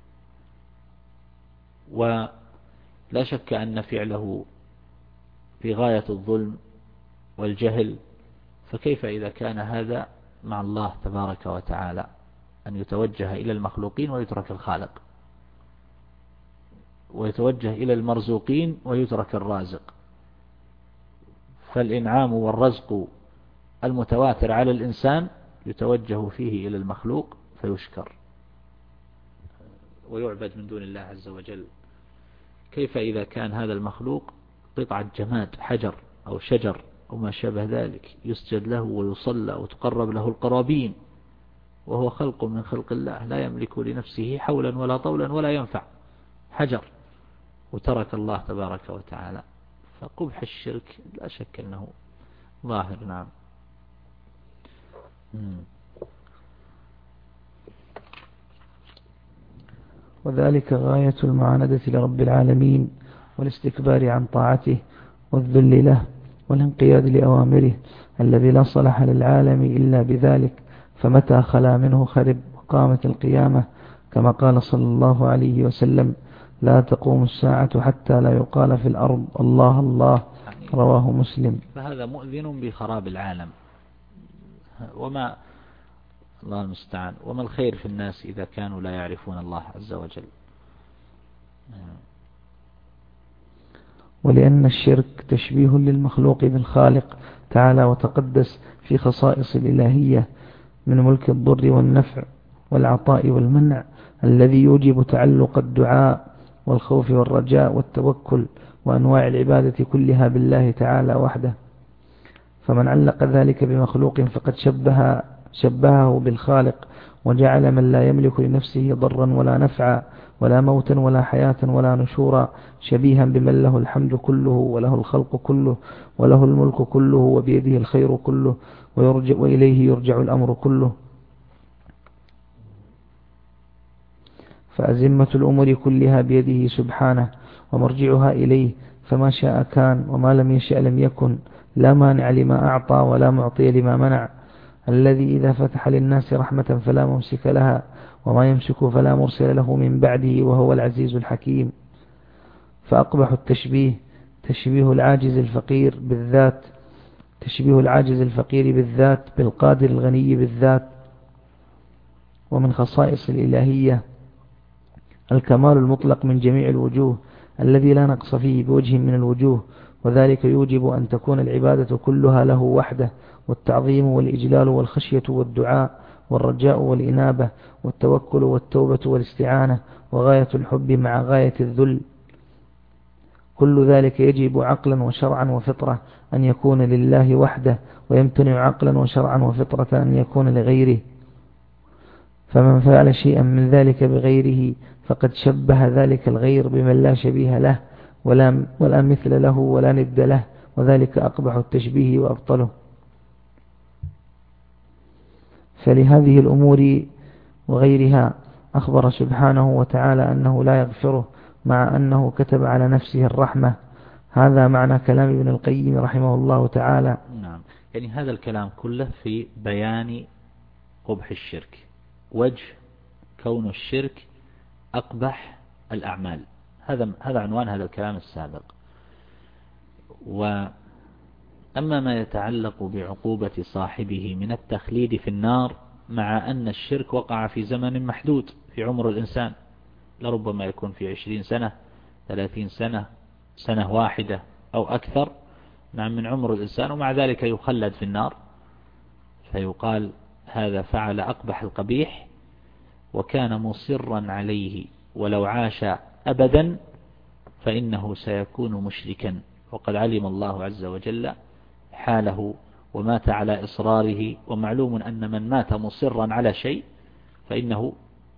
ولا شك أن فعله في غاية الظلم والجهل، فكيف إذا كان هذا مع الله تبارك وتعالى، أن يتوجه إلى المخلوقين ويترك الخالق، ويتوجه إلى المرزوقين ويترك الرازق. فالإنعام والرزق المتواتر على الإنسان يتوجه فيه إلى المخلوق فيشكر ويعبد من دون الله عز وجل. كيف إذا كان هذا المخلوق قطعة جماد، حجر أو شجر أو ما شابه ذلك، يسجد له ويصلى وتقرب له القرابين، وهو خلق من خلق الله لا يملك لنفسه حولا ولا طولا ولا ينفع، حجر، وترك الله تبارك وتعالى. فقبح الشرك لا شك أنه ظاهر. نعم. وذلك غاية المعاندة لرب العالمين والاستكبار عن طاعته والذل له والانقياد لأوامره، الذي لا صلح للعالم إلا بذلك، فمتى خلا منه خرب وقامت القيامة، كما قال صلى الله عليه وسلم لا تقوم الساعة حتى لا يقال في الأرض الله الله. رواه مسلم. فهذا مؤذن بخراب العالم، وما الله المستعان، وما الخير في الناس إذا كانوا لا يعرفون الله عز وجل. ولأن الشرك تشبيه للمخلوق بالخالق تعالى وتقدس في خصائص الإلهية من ملك الضر والنفع والعطاء والمنع الذي يوجب تعلق الدعاء والخوف والرجاء والتوكل وأنواع العبادة كلها بالله تعالى وحده. فمن علق ذلك بمخلوق فقد شبه شبهه بالخالق، وجعل من لا يملك لنفسه ضرا ولا نفعا ولا موتا ولا حياة ولا نشورا شبيها بمن له الحمد كله وله الخلق كله وله الملك كله وبيده الخير كله ويرجع وإليه يرجع الأمر كله. فأزمة الأمور كلها بيده سبحانه ومرجعها إليه، فما شاء كان وما لم يشأ لم يكن، لا مانع لما أعطى ولا معطي لما منع، الذي إذا فتح للناس رحمة فلا ممسك لها وما يمسك فلا مرسل له من بعده وهو العزيز الحكيم. فأقبح التشبيه تشبيه العاجز الفقير بالذات تشبيه العاجز الفقير بالذات بالقادر الغني بالذات. ومن خصائص الإلهية الكمال المطلق من جميع الوجوه الذي لا نقص فيه بوجه من الوجوه، وذلك يوجب أن تكون العبادة كلها له وحده، والتعظيم والإجلال والخشية والدعاء والرجاء والإنابة والتوكل والتوبة والاستعانة وغاية الحب مع غاية الذل، كل ذلك يجب عقلا وشرعا وفطرة أن يكون لله وحده، ويمتنع عقلا وشرعا وفطرة أن يكون لغيره. فمن فعل شيئا من ذلك بغيره فقد شبه ذلك الغير بمن لا شبيه له ولا, ولا مثل له ولا ند له، وذلك أقبح التشبيه وأبطله. فلهذه الأمور وغيرها أخبر سبحانه وتعالى أنه لا يغفره، مع أنه كتب على نفسه الرحمة. هذا معنى كلام ابن القيم رحمه الله تعالى. نعم، يعني هذا الكلام كله في بيان قبح الشرك، وجه كون الشرك أقبح الأعمال، هذا هذا عنوان هذا الكلام السابق. وأما ما يتعلق بعقوبة صاحبه من التخليد في النار، مع أن الشرك وقع في زمن محدود في عمر الإنسان، لربما يكون في عشرين سنة ثلاثين سنة سنة واحدة أو أكثر نعم من عمر الإنسان، ومع ذلك يخلد في النار، فيقال هذا فعل أقبح القبيح وكان مصرا عليه، ولو عاش أبدا فإنه سيكون مشركا، وقد علم الله عز وجل حاله ومات على إصراره. ومعلوم أن من مات مصرا على شيء فإنه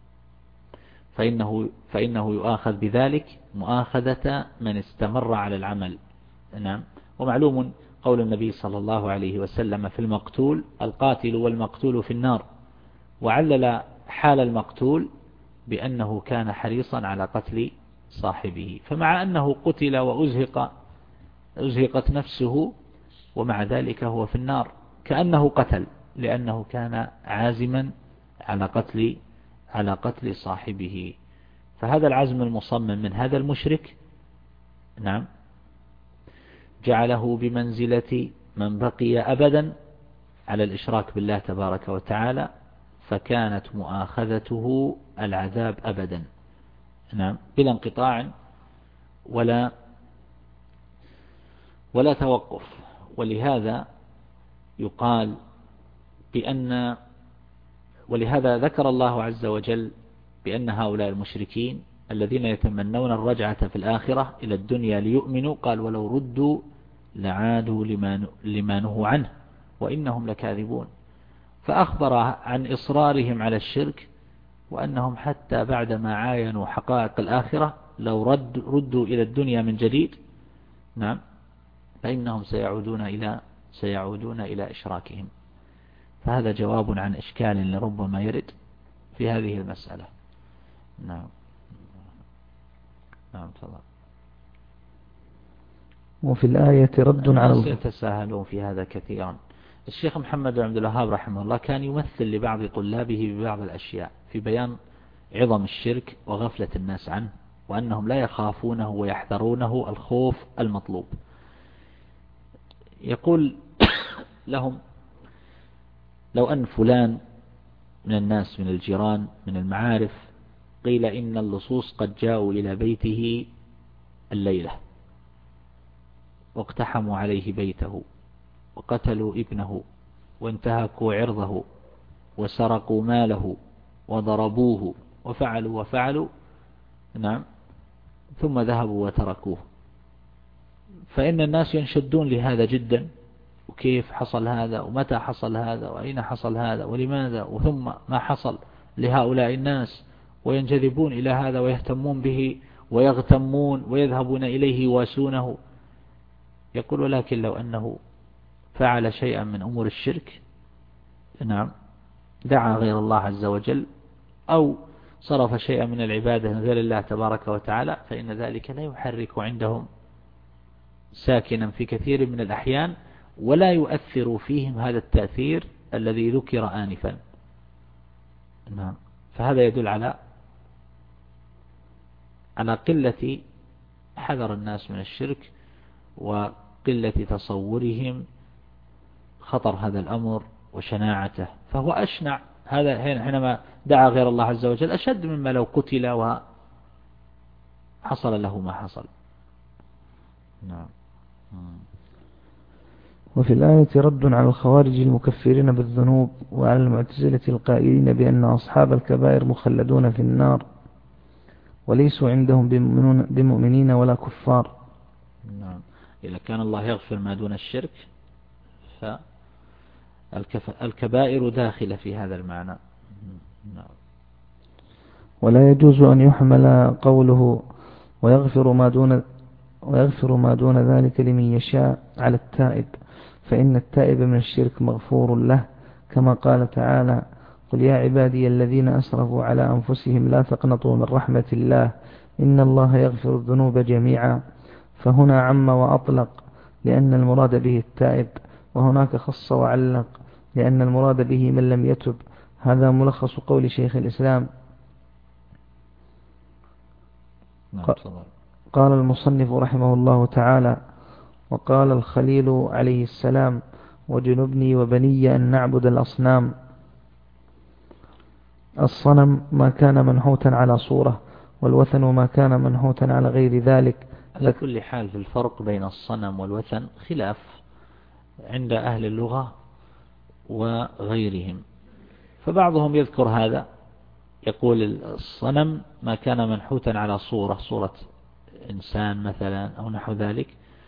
فإنه فإنه يؤاخذ بذلك مؤاخذة من استمر على العمل. نعم. ومعلوم قول النبي صلى الله عليه وسلم في المقتول: القاتل والمقتول في النار، وعلل حال المقتول بأنه كان حريصا على قتل صاحبه، فمع أنه قتل وأزهق أزهقت نفسه ومع ذلك هو في النار كأنه قتل، لأنه كان عازما على قتل على قتل صاحبه. فهذا العزم المصمم من هذا المشرك نعم جعله بمنزلة من بقي أبدا على الإشراك بالله تبارك وتعالى، فكانت مؤاخذته العذاب أبدا نعم بلا انقطاع ولا ولا توقف. ولهذا يقال بأن ولهذا ذكر الله عز وجل بأن هؤلاء المشركين الذين يتمنون الرجعة في الآخرة إلى الدنيا ليؤمنوا، قال: ولو ردوا لعادوا لما نهوا عنه وإنهم لكاذبون. فأخبر عن إصرارهم على الشرك، وأنهم حتى بعدما عاينوا حقائق الآخرة لو رد ردوا إلى الدنيا من جديد نعم فإنهم سيعودون إلى سيعودون إلى إشراكهم. فهذا جواب عن إشكال لربما يرد في هذه المسألة. نعم نعم تفضل. وفي الآية رد على الناس يتساهلون في هذا كثيرا. الشيخ محمد بن عبد الوهاب رحمه الله كان يمثل لبعض طلابه ببعض الأشياء في بيان عظم الشرك وغفلة الناس عنه وأنهم لا يخافونه ويحذرونه الخوف المطلوب. يقول لهم لو أن فلان من الناس من الجيران من المعارف قيل إن اللصوص قد جاءوا إلى بيته الليلة واقتحموا عليه بيته وقتلوا ابنه وانتهكوا عرضه وسرقوا ماله وضربوه وفعلوا وفعلوا، نعم، ثم ذهبوا وتركوه، فإن الناس ينشدون لهذا جدا، وكيف حصل هذا ومتى حصل هذا وأين حصل هذا ولماذا وثم ما حصل لهؤلاء الناس، وينجذبون إلى هذا ويهتمون به ويغتمون ويذهبون إليه يواسونه. يقول ولكن لو أنه فعل شيئا من أمور الشرك، نعم، دعا غير الله عز وجل أو صرف شيئا من العبادة من غير الله تبارك وتعالى، فإن ذلك لا يحرك عندهم ساكنا في كثير من الأحيان، ولا يؤثر فيهم هذا التأثير الذي ذكر آنفا. نعم، فهذا يدل على على قلة حذر الناس من الشرك وقلة تصورهم خطر هذا الأمر وشناعته. فهو أشنع هذا حينما دعا غير الله عز وجل، أشد مما لو قتل وحصل له ما حصل. نعم. وفي الآية رد على الخوارج المكفرين بالذنوب وعلى المعتزلة القائلين بأن أصحاب الكبائر مخلدون في النار وليسوا عندهم بمؤمنين ولا كفار. نعم، إذا كان الله يغفر ما دون الشرك فالكبائر داخلة في هذا المعنى. نعم. ولا يجوز أن يحمل قوله ويغفر ما دون ويغفر ما دون ذلك لمن يشاء على التائب، فإن التائب من الشرك مغفور له، كما قال تعالى: قل يا عبادي الذين أسرفوا على أنفسهم لا تقنطوا من رحمة الله إن الله يغفر الذنوب جميعا. فهنا عم وأطلق لأن المراد به التائب، وهناك خص وعلق لأن المراد به من لم يتب. هذا ملخص قول شيخ الإسلام. قال المصنف رحمه الله تعالى: وقال الخليل عليه السلام: وجنبني وبني أن نعبد الأصنام. الصنم ما كان منحوتا على صورة، والوثن ما كان منحوتا على غير ذلك. على كل حال في الفرق بين الصنم والوثن خلاف عند أهل اللغة وغيرهم، فبعضهم يذكر هذا، يقول الصنم ما كان منحوتا على صورة صورة إنسان مثلا أو نحو ذلك،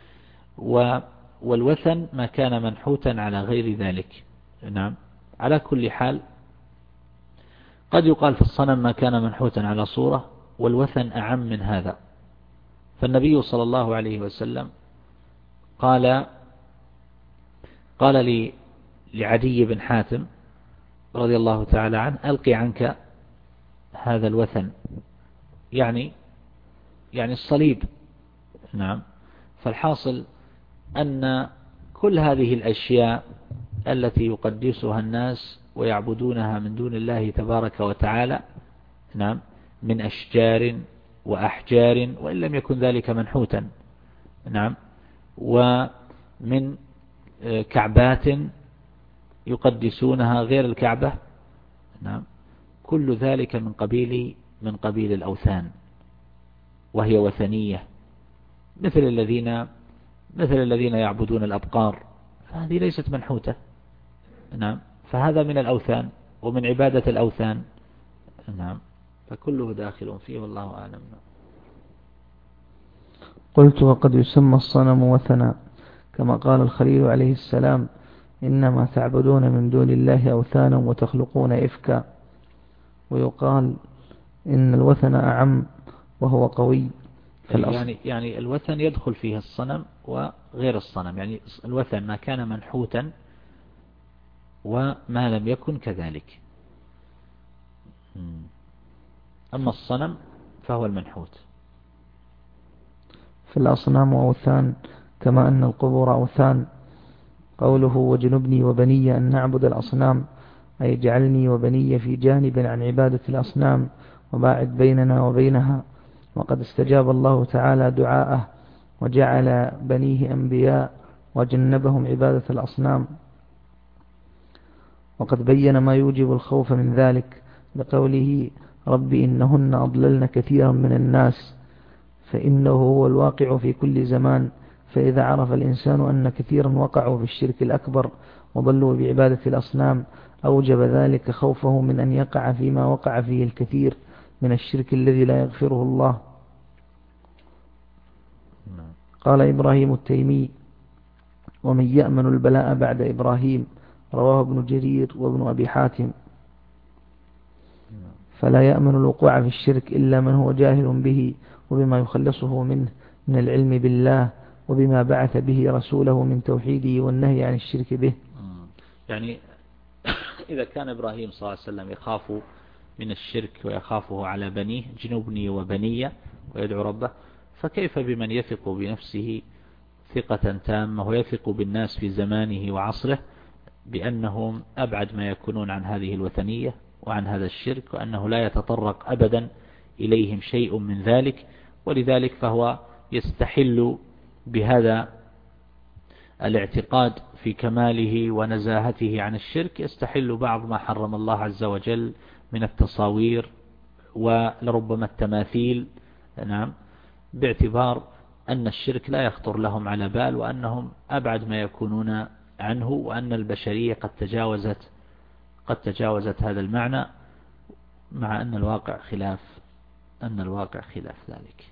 والوثن ما كان منحوتا على غير ذلك. نعم، على كل حال قد يقال في الصنم ما كان منحوتا على صورة، والوثن أعم من هذا. فالنبي صلى الله عليه وسلم قال قال لي لعدي بن حاتم رضي الله تعالى عنه: ألقي عنك هذا الوثن، يعني يعني الصليب. نعم، فالحاصل أن كل هذه الأشياء التي يقدسها الناس ويعبدونها من دون الله تبارك وتعالى، نعم، من أشجار وأحجار وإن لم يكن ذلك منحوتا، نعم، ومن كعبات يقدسونها غير الكعبة، نعم، كل ذلك من قبيل من قبيل الأوثان، وهي وثنية، مثل الذين مثل الذين يعبدون الأبقار، فهذه ليست منحوتة. نعم، فهذا من الأوثان ومن عبادة الأوثان. نعم، فكله داخل فيه والله أعلم. قلت: وقد يسمى الصنم وثنا، كما قال الخليل عليه السلام: إنما تعبدون من دون الله أوثانا وتخلقون إفكا. ويقال إن الوثن أعم وهو قوي. يعني يعني الوثن يدخل فيه الصنم وغير الصنم، يعني الوثن ما كان منحوتا وما لم يكن كذلك. أما الصنم فهو المنحوت. فالأصنام أوثان كما أن القبور أوثان. قوله: وجنبني وبني أن نعبد الأصنام، أي اجعلني وبني في جانب عن عبادة الأصنام وباعد بيننا وبينها. وقد استجاب الله تعالى دعاءه وجعل بنيه أنبياء وجنبهم عبادة الأصنام. وقد بين ما يوجب الخوف من ذلك بقوله رب إنهن أضللن كثيرا من الناس، فإنه هو الواقع في كل زمان. فإذا عرف الإنسان أن كثيرا وقعوا في الشرك الأكبر وضلوا بعبادة الأصنام أوجب ذلك خوفه من أن يقع فيما وقع فيه الكثير من الشرك الذي لا يغفره الله. قال إبراهيم التيمي ومن يأمن البلاء بعد إبراهيم، رواه ابن جرير وابن أبي حاتم. فلا يأمن الوقوع في الشرك إلا من هو جاهل به وبما يخلصه منه من العلم بالله وبما بعث به رسوله من توحيده والنهي عن الشرك به. يعني إذا كان إبراهيم صلى الله عليه وسلم يخاف من الشرك ويخافه على بنيه جنوبني وبنية ويدعو ربه، فكيف بمن يثق بنفسه ثقة تامة ويثق بالناس في زمانه وعصره بأنهم أبعد ما يكونون عن هذه الوثنية وعن هذا الشرك، وأنه لا يتطرق أبدا إليهم شيء من ذلك، ولذلك فهو يستحل بهذا الاعتقاد في كماله ونزاهته عن الشرك، يستحل بعض ما حرم الله عز وجل من التصاوير ولربما التماثيل، نعم، باعتبار أن الشرك لا يخطر لهم على بال وأنهم أبعد ما يكونون عنه، وأن البشرية قد تجاوزت قد تجاوزت هذا المعنى، مع أن الواقع خلاف أن الواقع خلاف ذلك.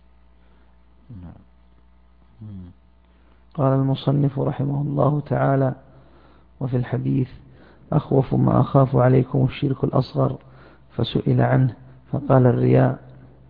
قال المصنف رحمه الله تعالى وفي الحديث أخوف ما أخاف عليكم الشرك الأصغر، فسئل عنه فقال الرياء.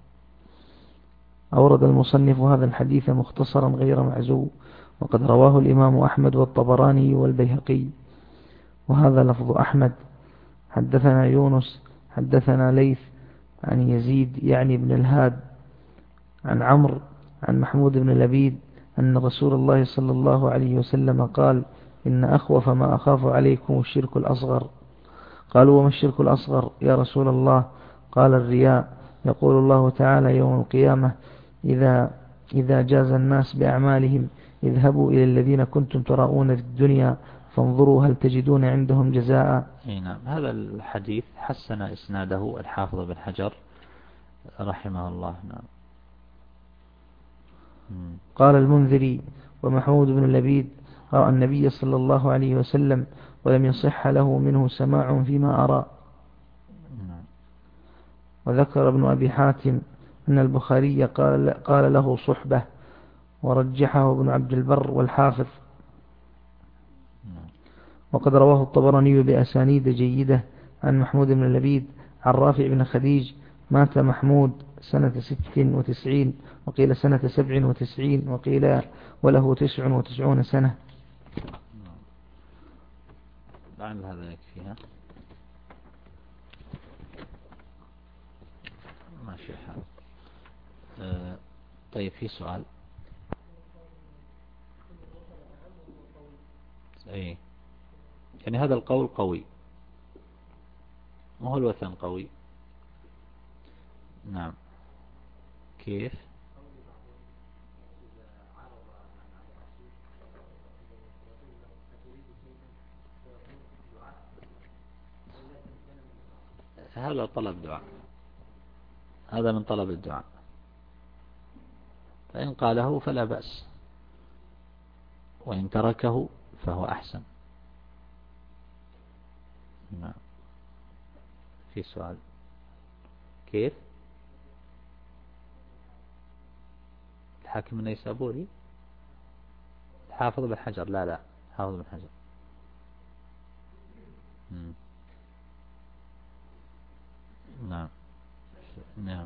أورد المصنف هذا الحديث مختصرا غير معزو، وقد رواه الإمام أحمد والطبراني والبيهقي. وهذا لفظ أحمد: حدثنا يونس حدثنا ليث عن يزيد يعني بن الهاد عن عمرو عن محمود بن لبيد أن رسول الله صلى الله عليه وسلم قال إن أخوف ما أخاف عليكم الشرك الأصغر. قالوا وما الشرك الأصغر يا رسول الله؟ قال الرياء. يقول الله تعالى يوم القيامة إذا, إذا جاز الناس بأعمالهم اذهبوا إلى الذين كنتم تراؤون في الدنيا فانظروا هل تجدون عندهم جزاء. نعم، هذا الحديث حسن إسناده الحافظ بن حجر رحمه الله. نعم. قال المنذري ومحمود بن لبيد رأى النبي صلى الله عليه وسلم ولم يصح له منه سماع فيما أرى. وذكر ابن أبي حاتم أن البخاري قال, قال له صحبة، ورجحه ابن عبد البر والحافظ. وقد رواه الطبراني بأسانيد جيدة عن محمود بن لبيد عن رافع بن خديج مات محمود سنة ست وتسعين وقيل سنة سبع وتسعين وقيل وله تسع وتسعون سنة. لعل هذا يكفيها. ماشي الحال. أه طيب في سؤال. اي يعني هذا القول قوي، ما هو الوثن قوي. نعم. كيف؟ هذا طلب دعاء، هذا من طلب الدعاء، فإن قاله فلا بأس، وإن تركه فهو أحسن. نعم. في سؤال. كيف؟ الحاكم النيسابوري حافظ بن حجر. لا لا حافظ بن حجر. مم. نعم. نعم.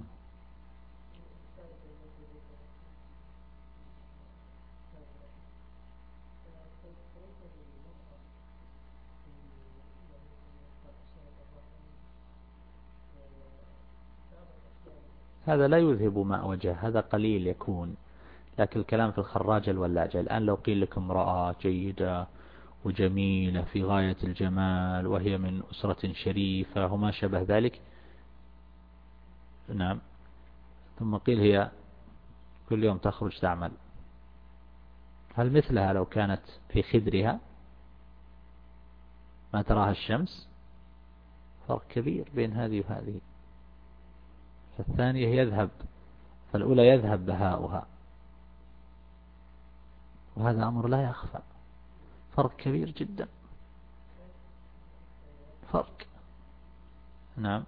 هذا لا يذهب ماء وجه، هذا قليل يكون، لكن الكلام في الخراجة الولاجة. الآن لو قيل لك امرأة جيدة وجميلة في غاية الجمال وهي من أسرة شريفة وما شابه ذلك، نعم، ثم قيل هي كل يوم تخرج تعمل، هل مثلها لو كانت في خدرها ما تراها الشمس؟ فرق كبير بين هذه وهذه. فالثانية يذهب، فالأولى يذهب بهاؤها، وهذا أمر لا يخفى، فرق كبير جدا، فرق. نعم.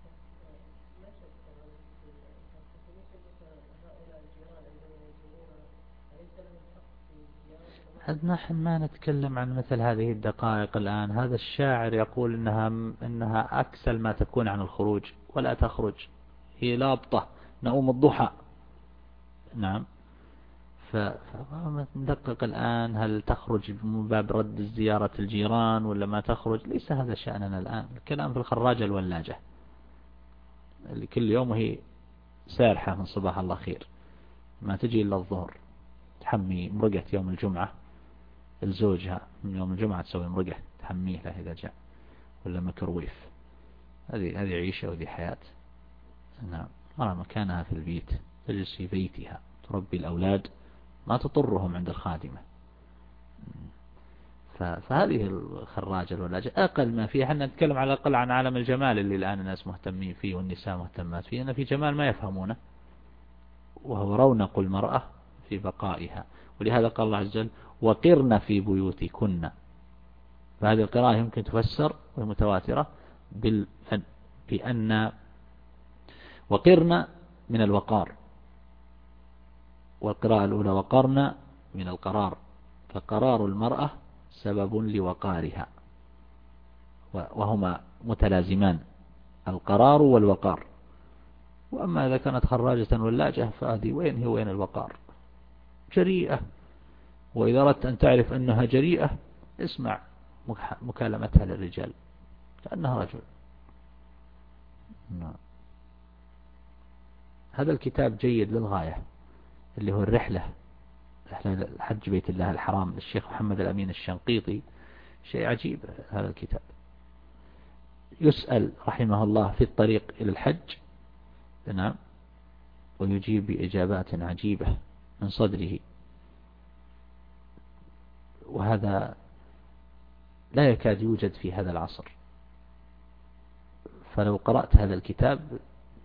نحن ما نتكلم عن مثل هذه الدقائق الآن. هذا الشاعر يقول إنها إنها أكسل ما تكون عن الخروج ولا تخرج، هي لابطة نؤوم الضحى. نعم. فندقق الآن هل تخرج من باب رد زيارة الجيران ولا ما تخرج، ليس هذا شأننا الآن. الكلام في الخراجة الولاجة اللي كل يوم هي سارحة من صباح الله خير، ما تجي إلا الظهر تحمي مرقة يوم الجمعة لزوجها، من يوم الجمعة تسوي مرقة تحميه له إذا جاء، ولا مكرويف. هذه هذه عيشة وهذه حياة. نعم. مرة مكانها في البيت، تجلس في بيتها تربي الأولاد، ما تطرهم عند الخادمة. فهذه الخراجة الولاجة أقل ما فيها. احنا نتكلم على الأقل عن عالم الجمال اللي الآن الناس مهتمين فيه والنساء مهتمات فيه، أن في جمال ما يفهمونه، وهو رونق المرأة في بقائها. ولهذا قال الله عز وجل وقرن في بيوتكن. فهذه القراءة يمكن تفسر ومتواترة بأن وقرن من الوقار، والقراءة الأولى وقرن من القرار، فقرار المرأة سبب لوقارها، وهما متلازمان القرار والوقار. وأما إذا كانت خراجة ولاجة فهذه وين هي وين الوقار؟ جريئة. وإذا أردت أن تعرف أنها جريئة اسمع مكالمتها للرجال كأنها رجل. نعم. هذا الكتاب جيد للغاية، اللي هو الرحلة رحلة حج بيت الله الحرام للشيخ محمد الأمين الشنقيطي. شيء عجيب هذا الكتاب. يسأل رحمه الله في الطريق إلى الحج، نعم، ويجيب بإجابات عجيبة من صدره، وهذا لا يكاد يوجد في هذا العصر. فلو قرأت هذا الكتاب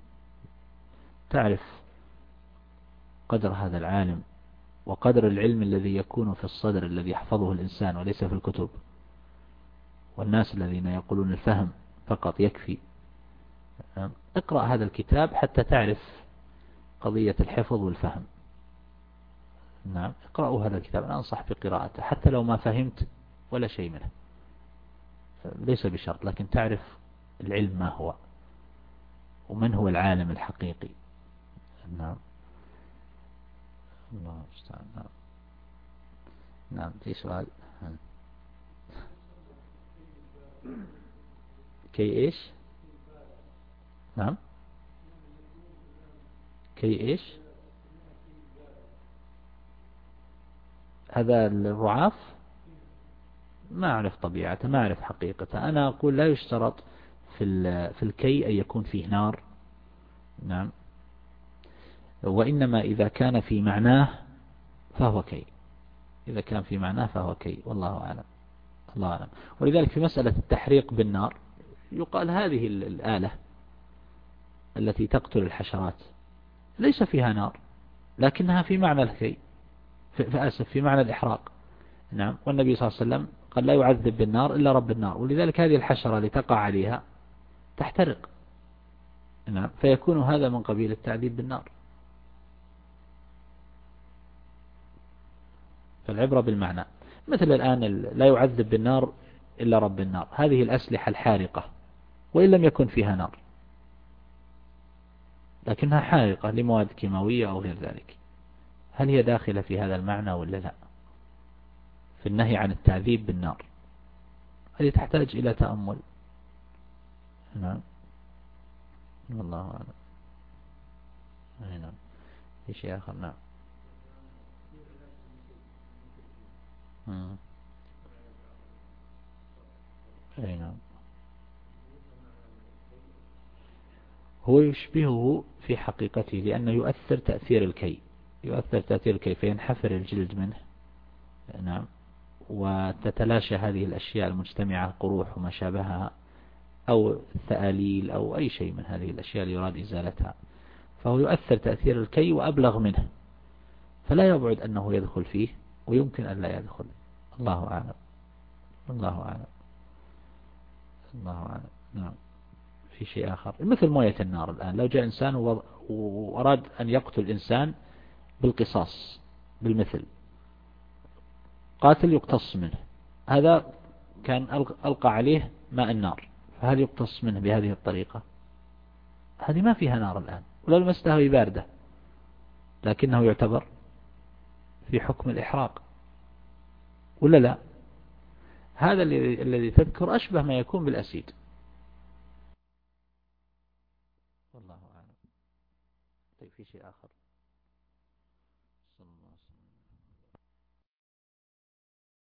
تعرف قدر هذا العالم وقدر العلم الذي يكون في الصدر الذي يحفظه الإنسان وليس في الكتب، والناس الذين يقولون الفهم فقط يكفي. اقرأ هذا الكتاب حتى تعرف قضية الحفظ والفهم. نعم. اقرأوا هذا الكتاب، أنا أنصح بقراءته حتى لو ما فهمت ولا شيء منه، ليس بشرط، لكن تعرف العلم ما هو ومن هو العالم الحقيقي. نعم. الله المستعان. نعم. نعم. في سؤال؟ كي إيش؟ نعم. كي إيش؟ هذا الرعاف ما أعرف طبيعته، ما أعرف حقيقته. أنا أقول لا يشترط في في الكي أن يكون فيه نار. نعم. وإنما إذا كان في معناه فهو كي، إذا كان في معناه فهو كي، والله أعلم. الله أعلم. ولذلك في مسألة التحريق بالنار يقال هذه الآلة التي تقتل الحشرات ليس فيها نار، لكنها في معنى الكي، فأسف في معنى الإحراق. نعم. والنبي صلى الله عليه وسلم قال لا يعذب بالنار إلا رب النار، ولذلك هذه الحشرة لتقع عليها تحترق. نعم. فيكون هذا من قبيل التعذيب بالنار. فالعبرة بالمعنى. مثل الآن لا يعذب بالنار إلا رب النار، هذه الأسلحة الحارقة وإن لم يكن فيها نار لكنها حارقة لمواد كيماوية أو غير ذلك، هل هي داخلة في هذا المعنى ولا لا؟ في النهي عن التعذيب بالنار هذه تحتاج إلى تأمل. نعم. والله أعلم. نعم. في شيء آخر؟ نعم. أي نعم. هو يشبهه في حقيقته، لأنه يؤثر تأثير الكي، يؤثر تأثير الكي فينحفر الجلد منه. نعم. وتتلاشى هذه الأشياء المجتمعة، قروح وما شابهها، أو الثآليل أو أي شيء من هذه الأشياء اللي يراد إزالتها. فهو يؤثر تأثير الكي وأبلغ منه، فلا يبعد أنه يدخل فيه، ويمكن أن لا يدخل. الله أعلم. الله أعلم. الله أعلم. نعم. في شيء آخر مثل موية النار الآن، لو جاء إنسان وأراد أن يقتل إنسان بالقصاص بالمثل، قاتل يقتص منه، هذا كان ألقى عليه ماء النار، فهل يقتص منه بهذه الطريقة؟ هذه ما فيها نار الآن، ولا لمسته باردة، لكنه يعتبر في حكم الإحراق ولا لا؟ هذا الذي تذكر أشبه ما يكون بالأسيد. والله أعلم. طيب في شيء آخر؟